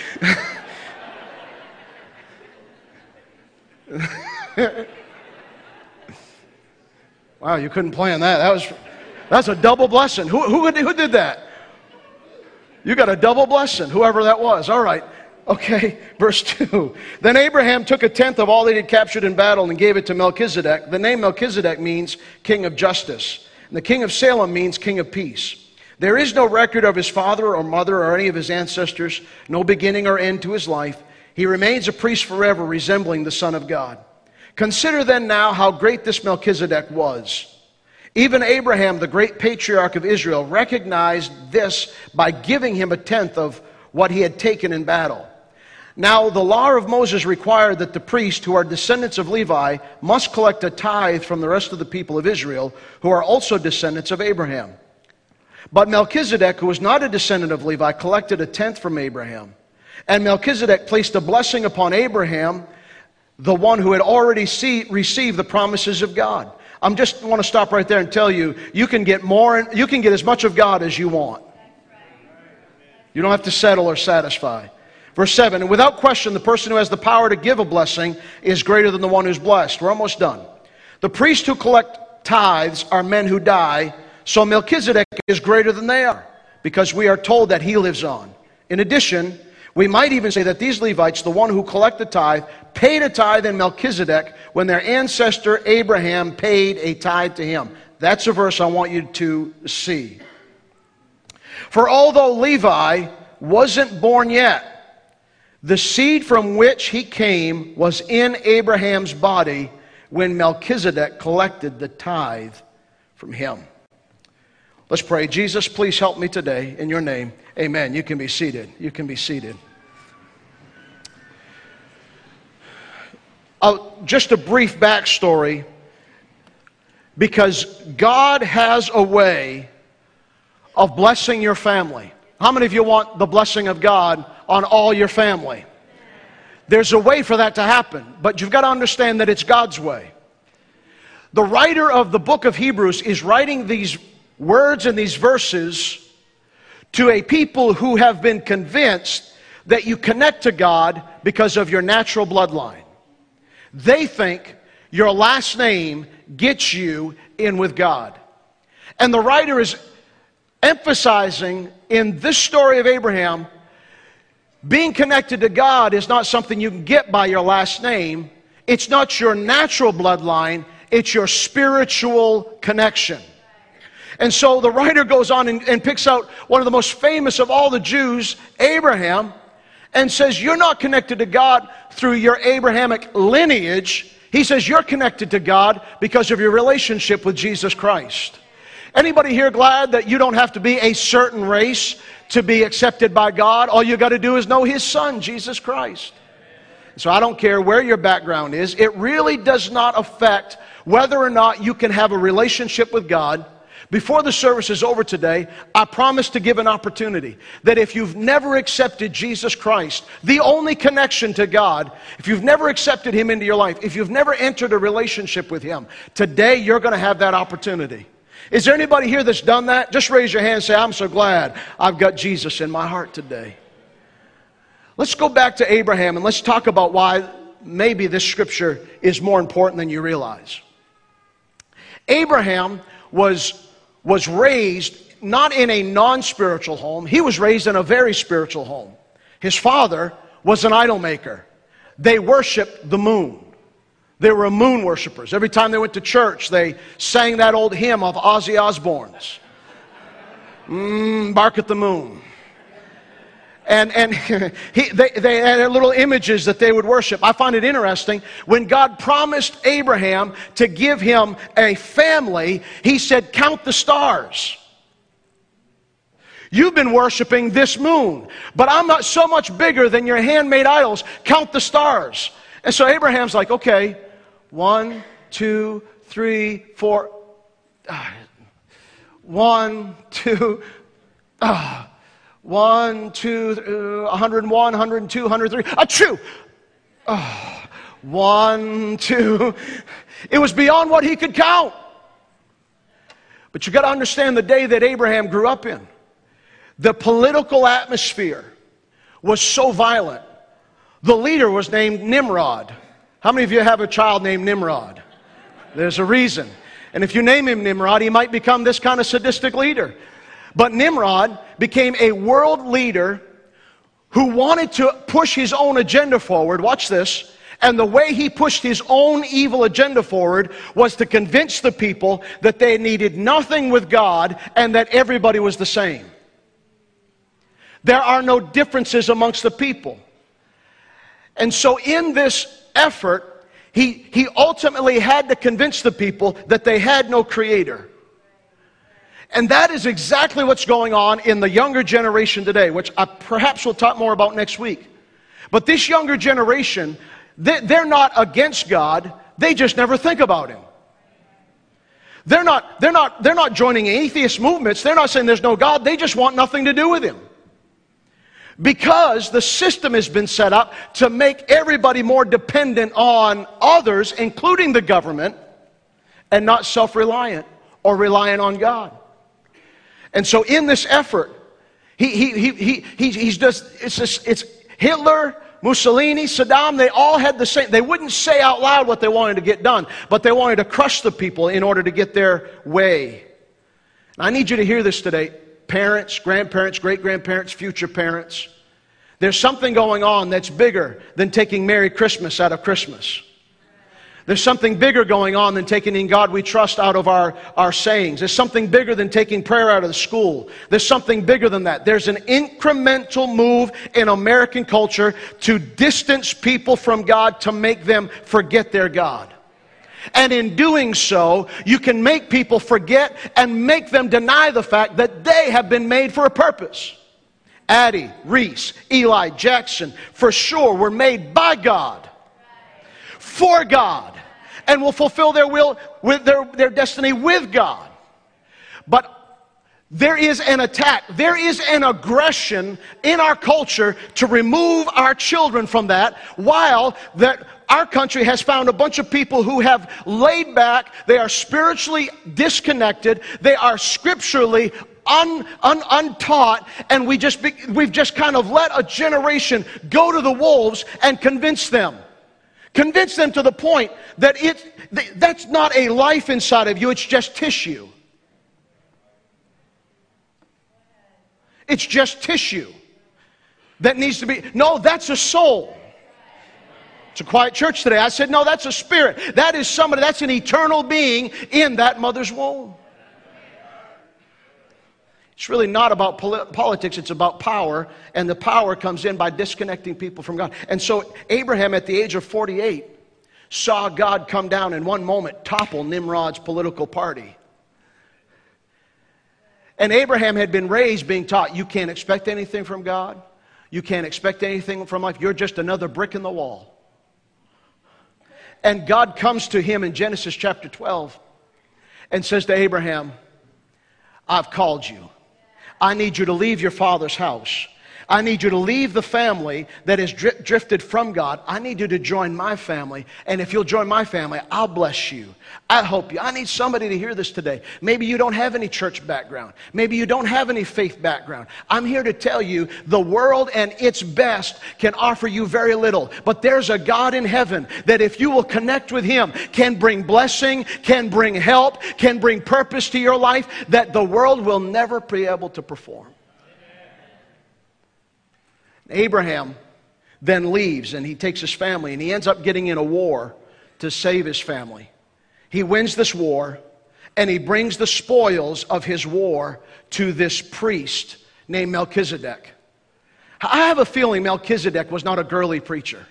Speaker 4: wow, you couldn't plan that. That was that's a double blessing. Who, who, who did that? You got a double blessing, whoever that was. All right. Okay, verse two. Then Abraham took a tenth of all that he had captured in battle and gave it to Melchizedek. The name Melchizedek means king of justice. And the king of Salem means king of peace. There is no record of his father or mother or any of his ancestors, no beginning or end to his life. He remains a priest forever, resembling the Son of God. Consider then now how great this Melchizedek was. Even Abraham, the great patriarch of Israel, recognized this by giving him a tenth of what he had taken in battle. Now, the law of Moses required that the priests, who are descendants of Levi, must collect a tithe from the rest of the people of Israel, who are also descendants of Abraham. But Melchizedek, who was not a descendant of Levi, collected a tenth from Abraham. And Melchizedek placed a blessing upon Abraham, the one who had already see, received the promises of God. I just want to stop right there and tell you, you can get more, you can get as much of God as you want. You don't have to settle or satisfy. Verse seven, and without question, the person who has the power to give a blessing is greater than the one who's blessed. We're almost done. The priests who collect tithes are men who die, so Melchizedek is greater than they are, because we are told that he lives on. In addition, we might even say that these Levites, the one who collect the tithe, paid a tithe in Melchizedek when their ancestor Abraham paid a tithe to him. That's a verse I want you to see. For although Levi wasn't born yet, the seed from which he came was in Abraham's body when Melchizedek collected the tithe from him. Let's pray. Jesus, please help me today in your name. Amen. You can be seated. You can be seated. Uh, just a brief backstory, because God has a way of blessing your family. How many of you want the blessing of God on all your family? There's a way for that to happen, but you've got to understand that it's God's way. The writer of the book of Hebrews is writing these words and these verses to a people who have been convinced that you connect to God because of your natural bloodline. They think your last name gets you in with God. And the writer is emphasizing in this story of Abraham, being connected to God is not something you can get by your last name. It's not your natural bloodline, it's your spiritual connection. And so the writer goes on and, and picks out one of the most famous of all the Jews, Abraham, and says, you're not connected to God through your Abrahamic lineage. He says you're connected to God because of your relationship with Jesus Christ. Anybody here glad that you don't have to be a certain race to be accepted by God? All you got to do is know His Son, Jesus Christ. So I don't care where your background is. It really does not affect whether or not you can have a relationship with God. Before the service is over today, I promise to give an opportunity that if you've never accepted Jesus Christ, the only connection to God, if you've never accepted Him into your life, if you've never entered a relationship with Him, today you're going to have that opportunity. Is there anybody here that's done that? Just raise your hand and say, I'm so glad I've got Jesus in my heart today. Let's go back to Abraham and let's talk about why maybe this scripture is more important than you realize. Abraham was was raised not in a non-spiritual home. He was raised in a very spiritual home. His father was an idol maker. They worshiped the moon. They were moon worshipers. Every time they went to church, they sang that old hymn of Ozzy Osbourne's. Mm, bark at the moon. And, and he, they, they had little images that they would worship. I find it interesting. When God promised Abraham to give him a family, He said, count the stars. You've been worshiping this moon, but I'm not so much bigger than your handmade idols. Count the stars. And so Abraham's like, okay, one, two, three, four. Uh, one, two, uh, One, two, uh, one hundred one, one hundred two, one hundred three. Achoo! Oh, one, two. It was beyond what he could count. But you got to understand the day that Abraham grew up in. The political atmosphere was so violent. The leader was named Nimrod. How many of you have a child named Nimrod? There's a reason. And if you name him Nimrod, he might become this kind of sadistic leader. But Nimrod became a world leader who wanted to push his own agenda forward. Watch this. And the way he pushed his own evil agenda forward was to convince the people that they needed nothing with God and that everybody was the same. There are no differences amongst the people. And so in this effort, he, he ultimately had to convince the people that they had no creator. And that is exactly what's going on in the younger generation today, which I perhaps we'll talk more about next week. But this younger generation, they, they're not against God, they just never think about Him. They're not, they're not, they're not joining atheist movements, they're not saying there's no God, they just want nothing to do with Him. Because the system has been set up to make everybody more dependent on others, including the government, and not self-reliant or reliant on God. And so in this effort, he, he, he, he, he, he's just, it's, just, it's Hitler, Mussolini, Saddam, they all had the same. They wouldn't say out loud what they wanted to get done, but they wanted to crush the people in order to get their way. And I need you to hear this today. Parents, grandparents, great-grandparents, future parents. There's something going on that's bigger than taking Merry Christmas out of Christmas. There's something bigger going on than taking In God We Trust out of our, our sayings. There's something bigger than taking prayer out of the school. There's something bigger than that. There's an incremental move in American culture to distance people from God, to make them forget their God. And in doing so, you can make people forget and make them deny the fact that they have been made for a purpose. Addie, Reese, Eli, Jackson, for sure were made by God, for God, and will fulfill their will, with their, their destiny with God. But there is an attack, there is an aggression in our culture to remove our children from that, while that our country has found a bunch of people who have laid back, they are spiritually disconnected, they are scripturally un, un, untaught, and we just be, we've just kind of let a generation go to the wolves and convince them. Convince them to the point that it, that's not a life inside of you, it's just tissue. It's just tissue that needs to be, no, that's a soul. It's a quiet church today. I said, no, that's a spirit. That is somebody, that's an eternal being in that mother's womb. It's really not about poli- politics, it's about power, and the power comes in by disconnecting people from God. And so Abraham, at the age of forty-eight, saw God come down in one moment, topple Nimrod's political party. And Abraham had been raised being taught, you can't expect anything from God, you can't expect anything from life, you're just another brick in the wall. And God comes to him in Genesis chapter twelve and says to Abraham, I've called you. I need you to leave your father's house. I need you to leave the family that has dri- drifted from God. I need you to join my family. And if you'll join my family, I'll bless you. I hope you. I need somebody to hear this today. Maybe you don't have any church background. Maybe you don't have any faith background. I'm here to tell you the world and its best can offer you very little. But there's a God in heaven that if you will connect with Him, can bring blessing, can bring help, can bring purpose to your life that the world will never be able to perform. Abraham then leaves and he takes his family and he ends up getting in a war to save his family. He wins this war and he brings the spoils of his war to this priest named Melchizedek. I have a feeling Melchizedek was not a girly preacher.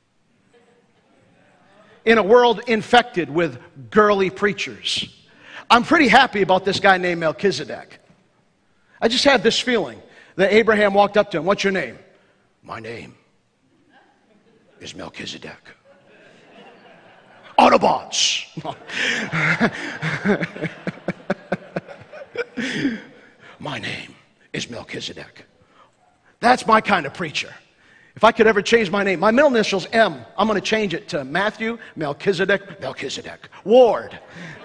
Speaker 4: In a world infected with girly preachers, I'm pretty happy about this guy named Melchizedek. I just have this feeling that Abraham walked up to him. What's your name? My name is Melchizedek. Autobots. My name is Melchizedek. That's my kind of preacher. If I could ever change my name, my middle initial's M. I'm going to change it to Matthew Melchizedek Melchizedek Ward.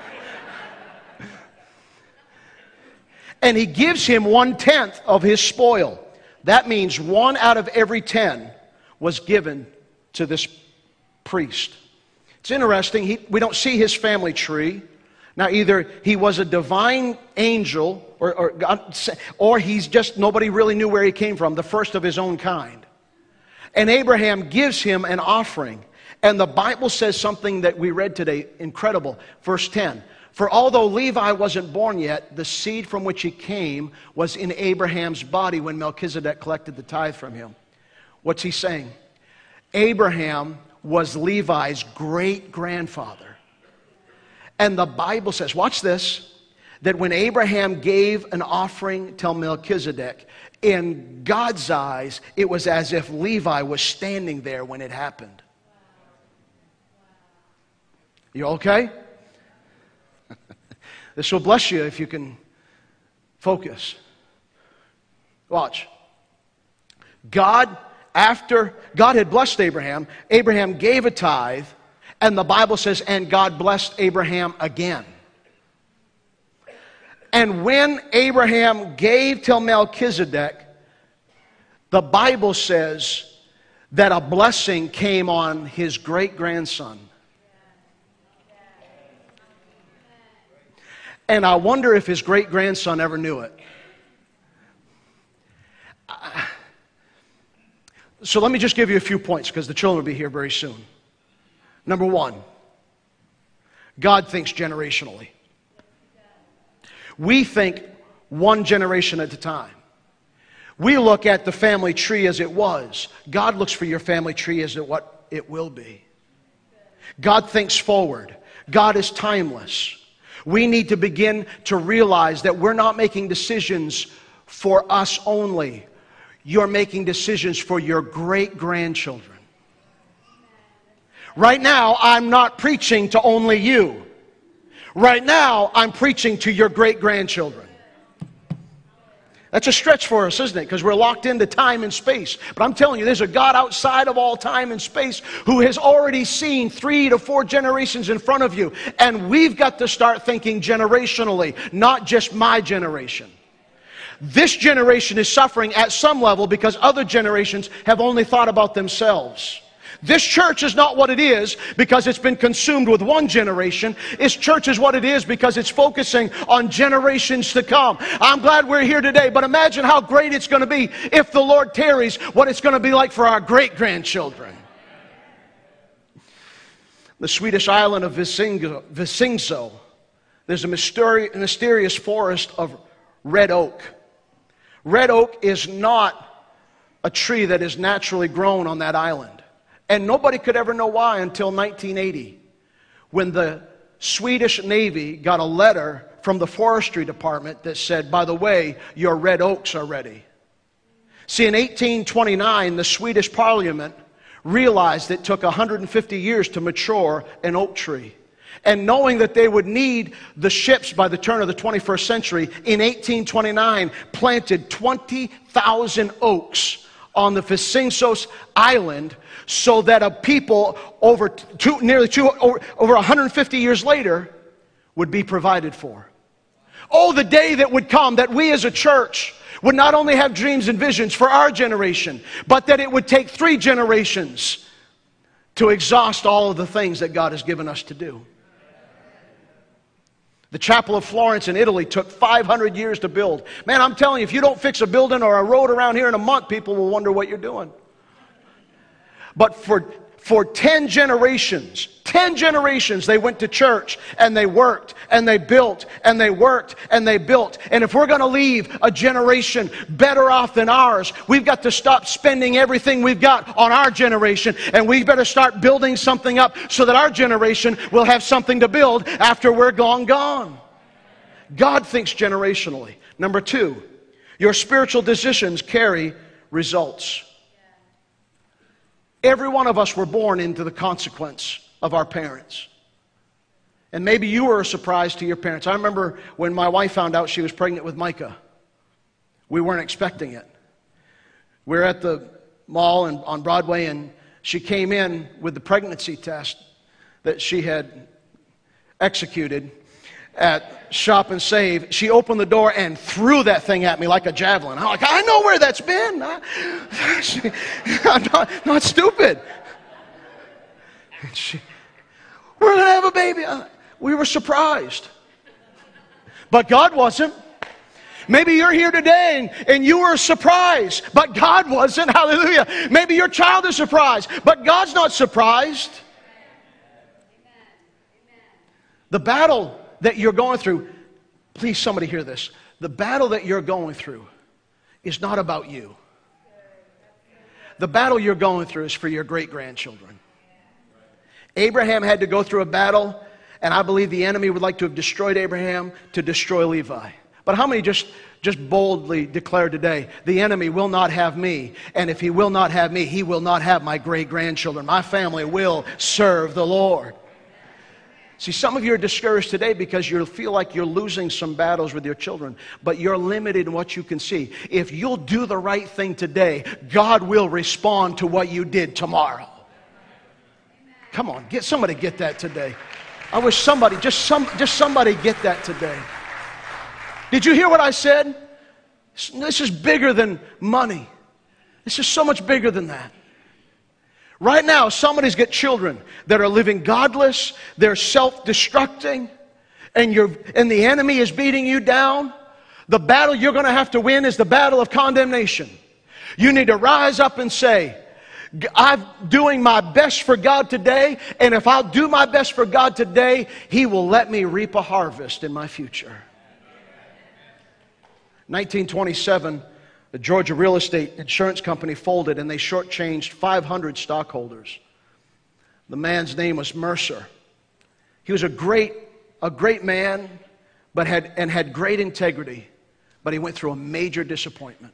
Speaker 4: And he gives him one-tenth of his spoil. That means one out of every ten was given to this priest. It's interesting, he, we don't see his family tree. Now either he was a divine angel or, or, God, or he's just, nobody really knew where he came from, the first of his own kind. And Abraham gives him an offering. And the Bible says something that we read today, incredible. Verse ten. For although Levi wasn't born yet, the seed from which he came was in Abraham's body when Melchizedek collected the tithe from him. What's he saying? Abraham was Levi's great-grandfather. And the Bible says, watch this, that when Abraham gave an offering to Melchizedek, in God's eyes, it was as if Levi was standing there when it happened. You okay? This will bless you if you can focus. Watch. God, after God had blessed Abraham, Abraham gave a tithe, and the Bible says, and God blessed Abraham again. And when Abraham gave to Melchizedek, the Bible says that a blessing came on his great-grandson. And I wonder if his great-grandson ever knew it. So let me just give you a few points because the children will be here very soon. Number one, God thinks generationally. We think one generation at a time. We look at the family tree as it was. God looks for your family tree as what it will be. God thinks forward. God is timeless. We need to begin to realize that we're not making decisions for us only. You're making decisions for your great-grandchildren. Right now, I'm not preaching to only you. Right now, I'm preaching to your great-grandchildren. That's a stretch for us, isn't it? Because we're locked into time and space. But I'm telling you, there's a God outside of all time and space who has already seen three to four generations in front of you. And we've got to start thinking generationally, not just my generation. This generation is suffering at some level because other generations have only thought about themselves. This church is not what it is because it's been consumed with one generation. This church is what it is because it's focusing on generations to come. I'm glad we're here today, but imagine how great it's going to be if the Lord tarries, what it's going to be like for our great-grandchildren. The Swedish island of Visingsö, Visingsö, there's a mysterious, mysterious forest of red oak. Red oak is not a tree that is naturally grown on that island. And nobody could ever know why until nineteen eighty, when the Swedish Navy got a letter from the forestry department that said, by the way, your red oaks are ready. See, in eighteen twenty-nine, the Swedish Parliament realized it took one hundred fifty years to mature an oak tree. And knowing that they would need the ships by the turn of the twenty-first century, in eighteen twenty-nine, planted twenty thousand oaks on the Visingsö island, so that a people over two, nearly two, over, over one hundred fifty years later would be provided for. Oh, the day that would come that we as a church would not only have dreams and visions for our generation, but that it would take three generations to exhaust all of the things that God has given us to do. The Chapel of Florence in Italy took five hundred years to build. Man, I'm telling you, if you don't fix a building or a road around here in a month, people will wonder what you're doing. But for, for ten generations, ten generations, they went to church and they worked and they built and they worked and they built. And if we're going to leave a generation better off than ours, we've got to stop spending everything we've got on our generation, and we better start building something up so that our generation will have something to build after we're gone, gone. God thinks generationally. Number two, your spiritual decisions carry results. Every one of us were born into the consequence of our parents. And maybe you were a surprise to your parents. I remember when my wife found out she was pregnant with Micah. We weren't expecting it. We were at the mall and on Broadway, and she came in with the pregnancy test that she had executed at Shop and Save. She opened the door and threw that thing at me like a javelin. I'm like, I know where that's been. I, I'm not, not stupid. She, we're going to have a baby. We were surprised. But God wasn't. Maybe you're here today and, and you were surprised, but God wasn't. Hallelujah. Maybe your child is surprised, but God's not surprised. The battle that you're going through, please somebody hear this. The battle that you're going through is not about you. The battle you're going through is for your great-grandchildren. Abraham had to go through a battle, and I believe the enemy would like to have destroyed Abraham to destroy Levi. But how many just, just boldly declare today, the enemy will not have me, and if he will not have me, he will not have my great-grandchildren. My family will serve the Lord. See, some of you are discouraged today because you feel like you're losing some battles with your children, but you're limited in what you can see. If you'll do the right thing today, God will respond to what you did tomorrow. Come on, get somebody get that today. I wish somebody, just some, just somebody get that today. Did you hear what I said? This is bigger than money. This is so much bigger than that. Right now, somebody's got children that are living godless, they're self-destructing, and you're and the enemy is beating you down. The battle you're going to have to win is the battle of condemnation. You need to rise up and say, I'm doing my best for God today, and if I'll do my best for God today, He will let me reap a harvest in my future. nineteen twenty-seven, the Georgia Real Estate Insurance Company folded, and they shortchanged five hundred stockholders. The man's name was Mercer. He was a great, a great man, but had and had great integrity, but he went through a major disappointment.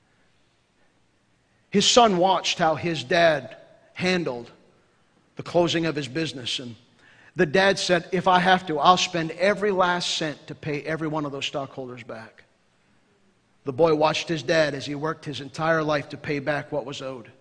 Speaker 4: His son watched how his dad handled the closing of his business, and the dad said, if I have to, I'll spend every last cent to pay every one of those stockholders back. The boy watched his dad as he worked his entire life to pay back what was owed.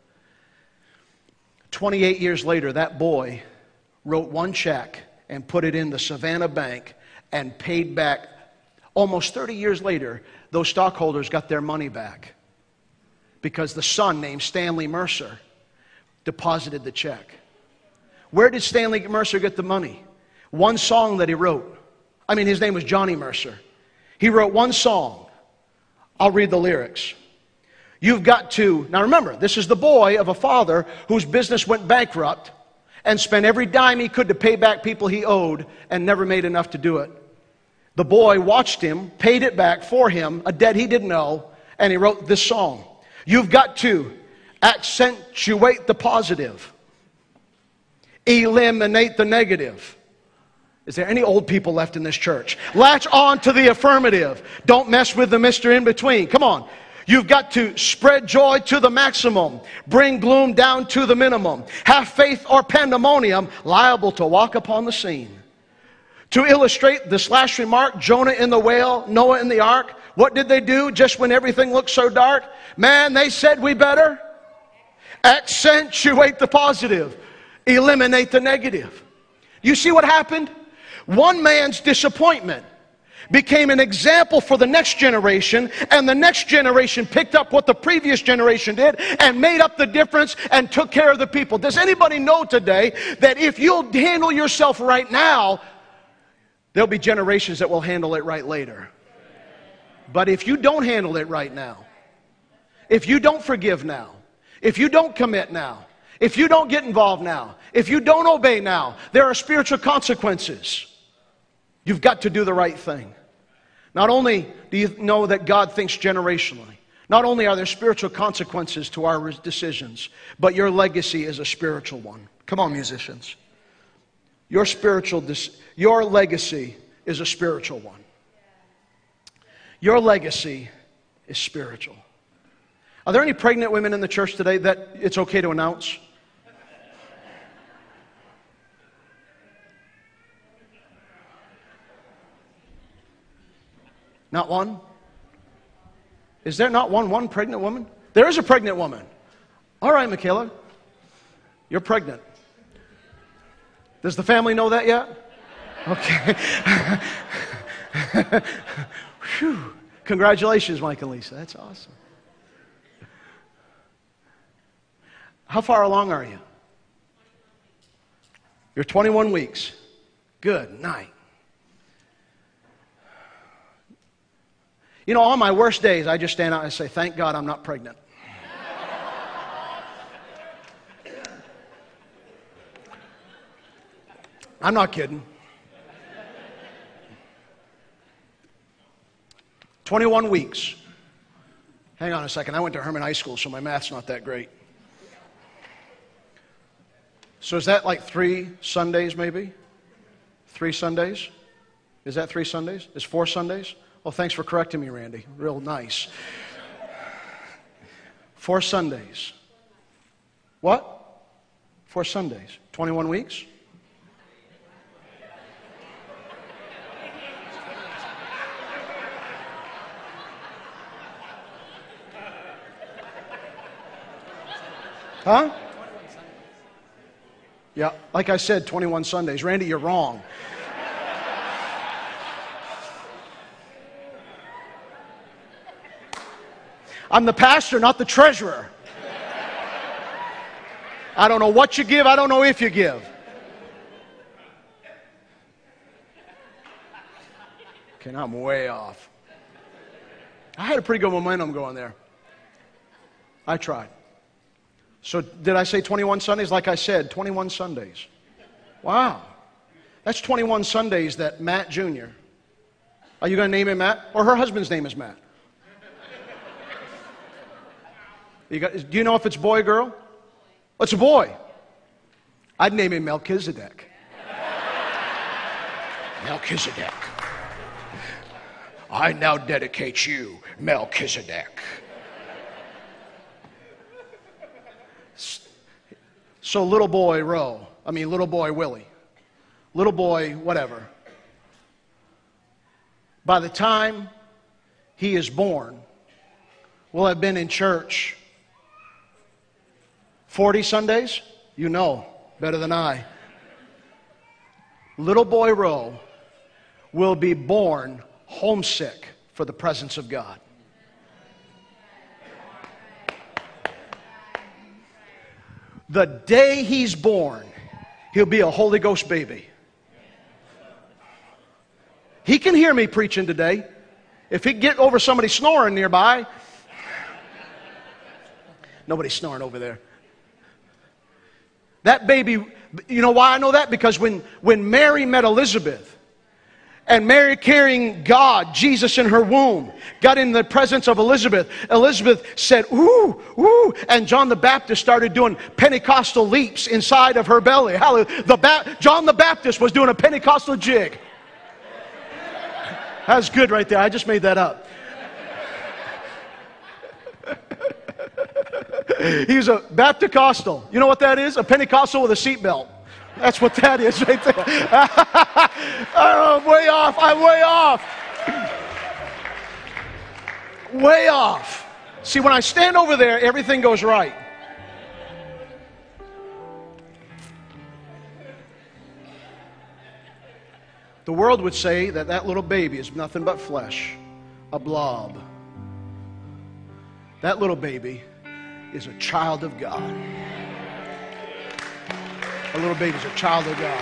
Speaker 4: twenty-eight years later, that boy wrote one check and put it in the Savannah Bank and paid back. Almost thirty years later, those stockholders got their money back because the son named Stanley Mercer deposited the check. Where did Stanley Mercer get the money? One song that he wrote. I mean, his name was Johnny Mercer. He wrote one song. I'll read the lyrics. You've got to, now remember, this is the boy of a father whose business went bankrupt and spent every dime he could to pay back people he owed and never made enough to do it. The boy watched him, paid it back for him, a debt he didn't owe, and he wrote this song. You've got to accentuate the positive, eliminate the negative. Is there any old people left in this church? Latch on to the affirmative. Don't mess with the Mister in between. Come on. You've got to spread joy to the maximum. Bring gloom down to the minimum. Have faith or pandemonium liable to walk upon the scene. To illustrate this last remark, Jonah in the whale, Noah in the ark, what did they do just when everything looked so dark? Man, they said we better accentuate the positive, eliminate the negative. You see what happened? One man's disappointment became an example for the next generation, and the next generation picked up what the previous generation did and made up the difference and took care of the people. Does anybody know today that if you'll handle yourself right now, there'll be generations that will handle it right later? But if you don't handle it right now, if you don't forgive now, if you don't commit now, if you don't get involved now, if you don't obey now, there are spiritual consequences. You've got to do the right thing. Not only do you know that God thinks generationally, not only are there spiritual consequences to our decisions, but your legacy is a spiritual one. Come on, musicians. Your spiritual, your legacy is a spiritual one. Your legacy is spiritual. Are there any pregnant women in the church today that it's okay to announce? Not one? Is there not one, one pregnant woman? There is a pregnant woman. All right, Michaela. You're pregnant. Does the family know that yet? Okay. Whew. Congratulations, Mike and Lisa. That's awesome. How far along are you? You're twenty-one weeks. Good night. You know, on my worst days, I just stand out and say, thank God I'm not pregnant. I'm not kidding. twenty-one weeks. Hang on a second. I went to Herman High School, so my math's not that great. So is that like three Sundays maybe? Three Sundays? Is that three Sundays? Is four Sundays? Well, thanks for correcting me, Randy. Real nice. Four Sundays. What? Four Sundays. twenty-one weeks? Huh? Yeah, like I said, twenty-one Sundays. Randy, you're wrong. I'm the pastor, not the treasurer. I don't know what you give. I don't know if you give. Okay, now I'm way off. I had a pretty good momentum going there. I tried. So did I say twenty-one Sundays? Like I said, twenty-one Sundays. Wow. That's twenty-one Sundays that Matt Junior Are you going to name him Matt? Or her husband's name is Matt? You got, do you know if it's boy or girl? Oh, it's a boy. I'd name him Melchizedek. Melchizedek. I now dedicate you, Melchizedek. So little boy Roe, I mean little boy Willie, little boy whatever, by the time he is born, will have been in church forty Sundays? You know better than I. Little boy Roe will be born homesick for the presence of God. The day he's born, he'll be a Holy Ghost baby. He can hear me preaching today. If he can get over somebody snoring nearby. Nobody's snoring over there. That baby, you know why I know that? Because when, when Mary met Elizabeth, and Mary carrying God, Jesus in her womb, got in the presence of Elizabeth. Elizabeth said, ooh, ooh. And John the Baptist started doing Pentecostal leaps inside of her belly. Hallelujah. The ba- John the Baptist was doing a Pentecostal jig. That's good right there. I just made that up. He was a Baptist-costal. You know what that is? A Pentecostal with a seatbelt. That's what that is right there. I'm way off. I'm way off. Way off. See, when I stand over there, everything goes right. The world would say that that little baby is nothing but flesh, a blob. That little baby is a child of God. A little baby's a child of God.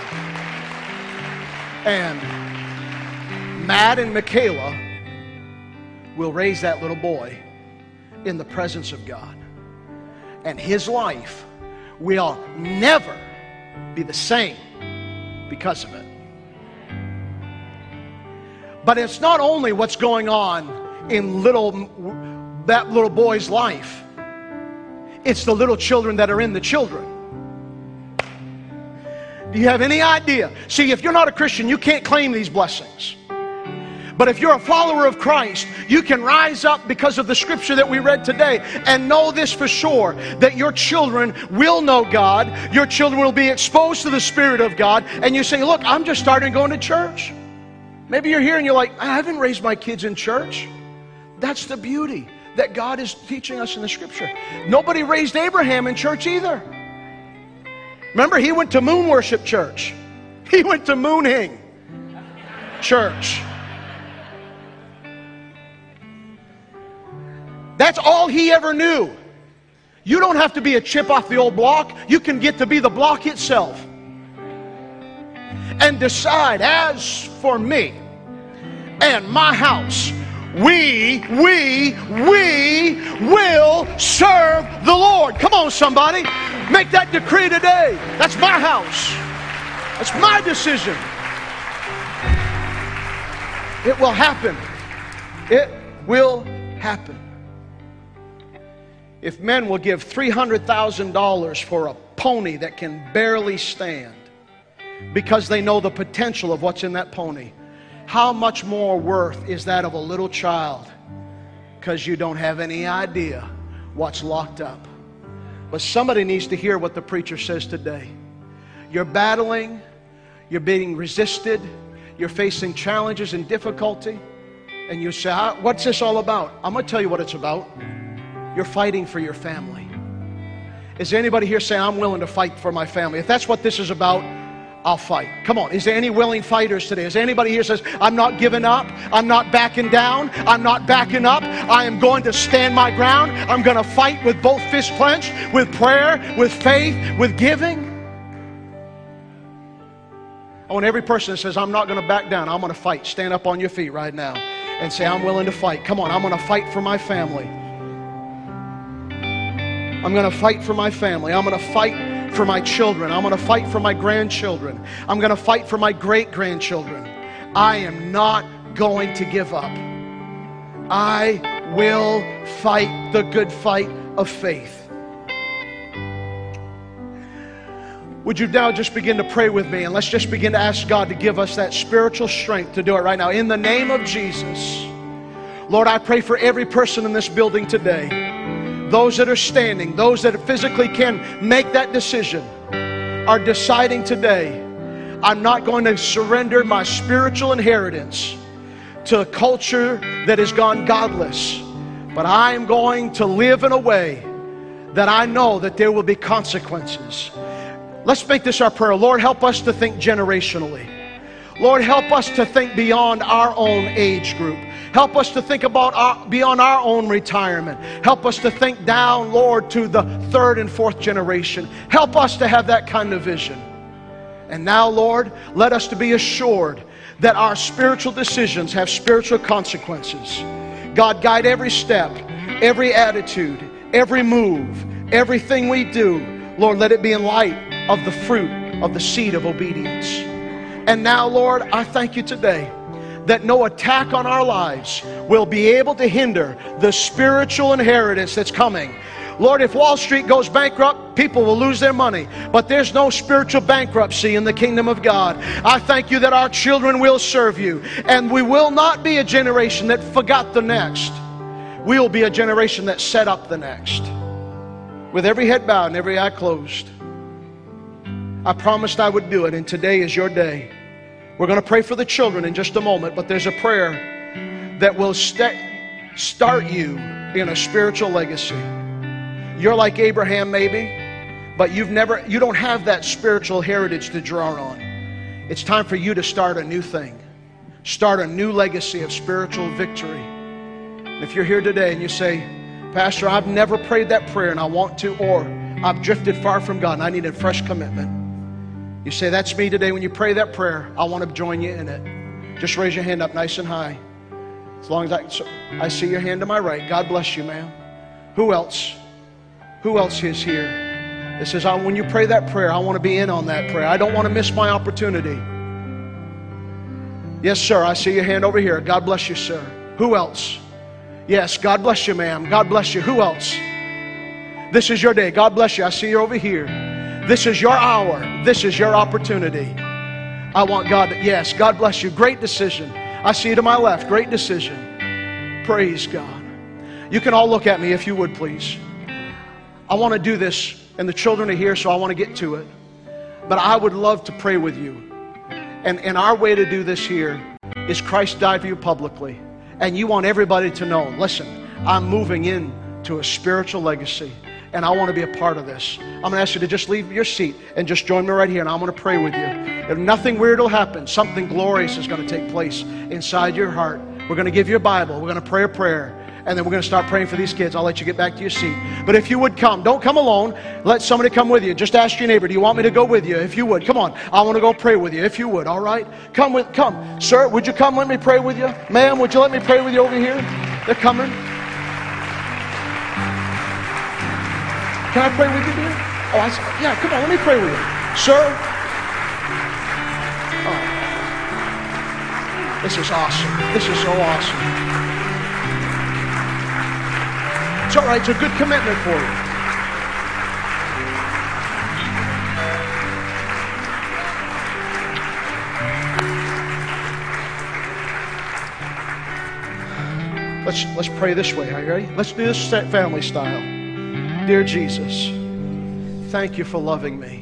Speaker 4: And Matt and Michaela will raise that little boy in the presence of God. And his life will never be the same because of it. But it's not only what's going on in little that little boy's life. It's the little children that are in the children. Do you have any idea? See, if you're not a Christian, you can't claim these blessings. But if you're a follower of Christ, you can rise up because of the scripture that we read today and know this for sure, that your children will know God, your children will be exposed to the Spirit of God, and you say, look, I'm just starting going to church. Maybe you're here and you're like, I haven't raised my kids in church. That's the beauty that God is teaching us in the scripture. Nobody raised Abraham in church either. Remember, he went to moon worship church. He went to mooning church. That's all he ever knew. You don't have to be a chip off the old block. You can get to be the block itself. And decide, as for me and my house, We, we, we will serve the Lord. Come on, somebody. Make that decree today. That's my house. That's my decision. It will happen. It will happen. If men will give three hundred thousand dollars for a pony that can barely stand because they know the potential of what's in that pony, how much more worth is that of a little child? Because you don't have any idea what's locked up. But somebody needs to hear what the preacher says today. You're battling, you're being resisted, you're facing challenges and difficulty, and you say, what's this all about? I'm going to tell you what it's about. You're fighting for your family. Is there anybody here saying, I'm willing to fight for my family? If that's what this is about, I'll fight. Come on. Is there any willing fighters today? Is there anybody here says, I'm not giving up. I'm not backing down. I'm not backing up. I am going to stand my ground. I'm going to fight with both fists clenched, with prayer, with faith, with giving. I want every person that says, I'm not going to back down. I'm going to fight. Stand up on your feet right now and say, I'm willing to fight. Come on. I'm going to fight for my family. I'm going to fight for my family. I'm going to fight for my children. I'm going to fight for my grandchildren. I'm going to fight for my great-grandchildren. I am not going to give up. I will fight the good fight of faith. Would you now just begin to pray with me, and let's just begin to ask God to give us that spiritual strength to do it right now. In the name of Jesus, Lord, I pray for every person in this building today. Those that are standing, those that physically can make that decision, are deciding today, I'm not going to surrender my spiritual inheritance to a culture that has gone godless, but I am going to live in a way that I know that there will be consequences. Let's make this our prayer. Lord, help us to think generationally. Lord, help us to think beyond our own age group. Help us to think about our, beyond our own retirement. Help us to think down, Lord, to the third and fourth generation. Help us to have that kind of vision. And now, Lord, let us to be assured that our spiritual decisions have spiritual consequences. God, guide every step, every attitude, every move, everything we do. Lord, let it be in light of the fruit of the seed of obedience. And now, Lord, I thank you today that no attack on our lives will be able to hinder the spiritual inheritance that's coming. Lord, if Wall Street goes bankrupt, people will lose their money. But there's no spiritual bankruptcy in the kingdom of God. I thank you that our children will serve you. And we will not be a generation that forgot the next. We will be a generation that set up the next. With every head bowed and every eye closed. I promised I would do it, and today is your day. We're going to pray for the children in just a moment, but there's a prayer that will st- start you in a spiritual legacy. You're like Abraham maybe, but you've never, you don't have that spiritual heritage to draw on. It's time for you to start a new thing. Start a new legacy of spiritual victory. And if you're here today and you say, Pastor, I've never prayed that prayer and I want to, or I've drifted far from God and I need a fresh commitment. You say, that's me today. When you pray that prayer, I want to join you in it. Just raise your hand up nice and high. As long as I, so I see your hand to my right. God bless you, ma'am. Who else? Who else is here? It says, I, when you pray that prayer, I want to be in on that prayer. I don't want to miss my opportunity. Yes, sir. I see your hand over here. God bless you, sir. Who else? Yes, God bless you, ma'am. God bless you. Who else? This is your day. God bless you. I see you over here. This is your hour. This is your opportunity. I want God to, yes, God bless you. Great decision. I see you to my left. Great decision. Praise God. You can all look at me if you would, please. I want to do this, and the children are here, so I want to get to it. But I would love to pray with you. And, and our way to do this here is Christ died for you publicly. And you want everybody to know, listen, I'm moving into a spiritual legacy. And I want to be a part of this. I'm going to ask you to just leave your seat and just join me right here, and I'm going to pray with you. If nothing weird will happen, something glorious is going to take place inside your heart. We're going to give you a Bible. We're going to pray a prayer. and then we're going to start praying for these kids. I'll let you get back to your seat. But if you would come, don't come alone. Let somebody come with you. Just ask your neighbor, do you want me to go with you? If you would, come on. I want to go pray with you. If you would, all right? Come with, come. Sir, would you come let me pray with you? Ma'am, would you let me pray with you over here? They're coming. Can I pray with you, dear? Oh, I, yeah, come on, let me pray with you. Sir? Oh. This is awesome. This is so awesome. It's all right. It's a good commitment for you. Let's, let's pray this way. Are you ready? Let's do this family style. Dear Jesus, thank you for loving me.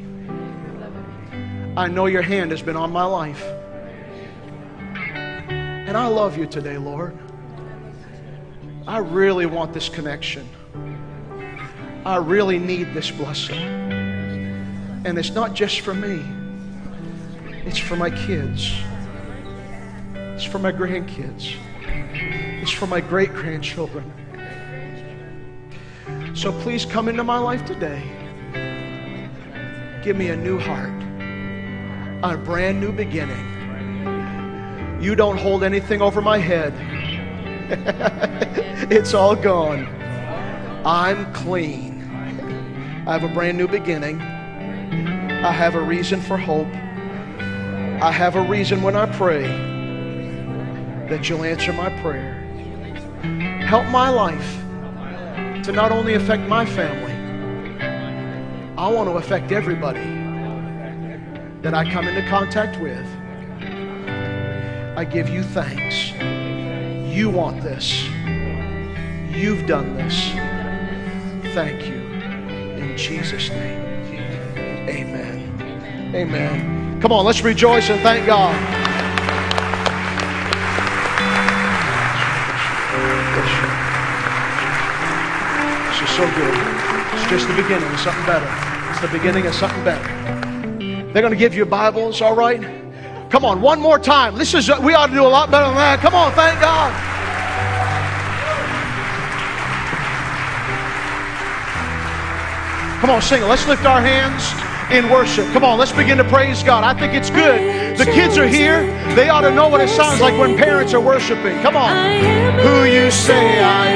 Speaker 4: I know your hand has been on my life. And I love you today, Lord. I really want this connection. I really need this blessing. And it's not just for me. It's for my kids. It's for my grandkids. It's for my great-grandchildren. So please come into my life today. Give me a new heart. A brand new beginning. You don't hold anything over my head. It's all gone. I'm clean. I have a brand new beginning. I have a reason for hope. I have a reason when I pray that you'll answer my prayer. Help my life to not only affect my family, I want to affect everybody that I come into contact with. I give you thanks. You want this. You've done this. Thank you. In Jesus' name. Amen. Amen. Come on, let's rejoice and thank God. This is so good. It's just the beginning of something better. It's the beginning of something better. They're going to give you Bibles, all right? Come on, one more time. This is, we ought to do a lot better than that. Come on, thank God. Come on, sing it. Let's lift our hands in worship. Come on, let's begin to praise God. I think it's good. The kids are here. They ought to know what it sounds like when parents are worshiping. Come on. Who you say I am.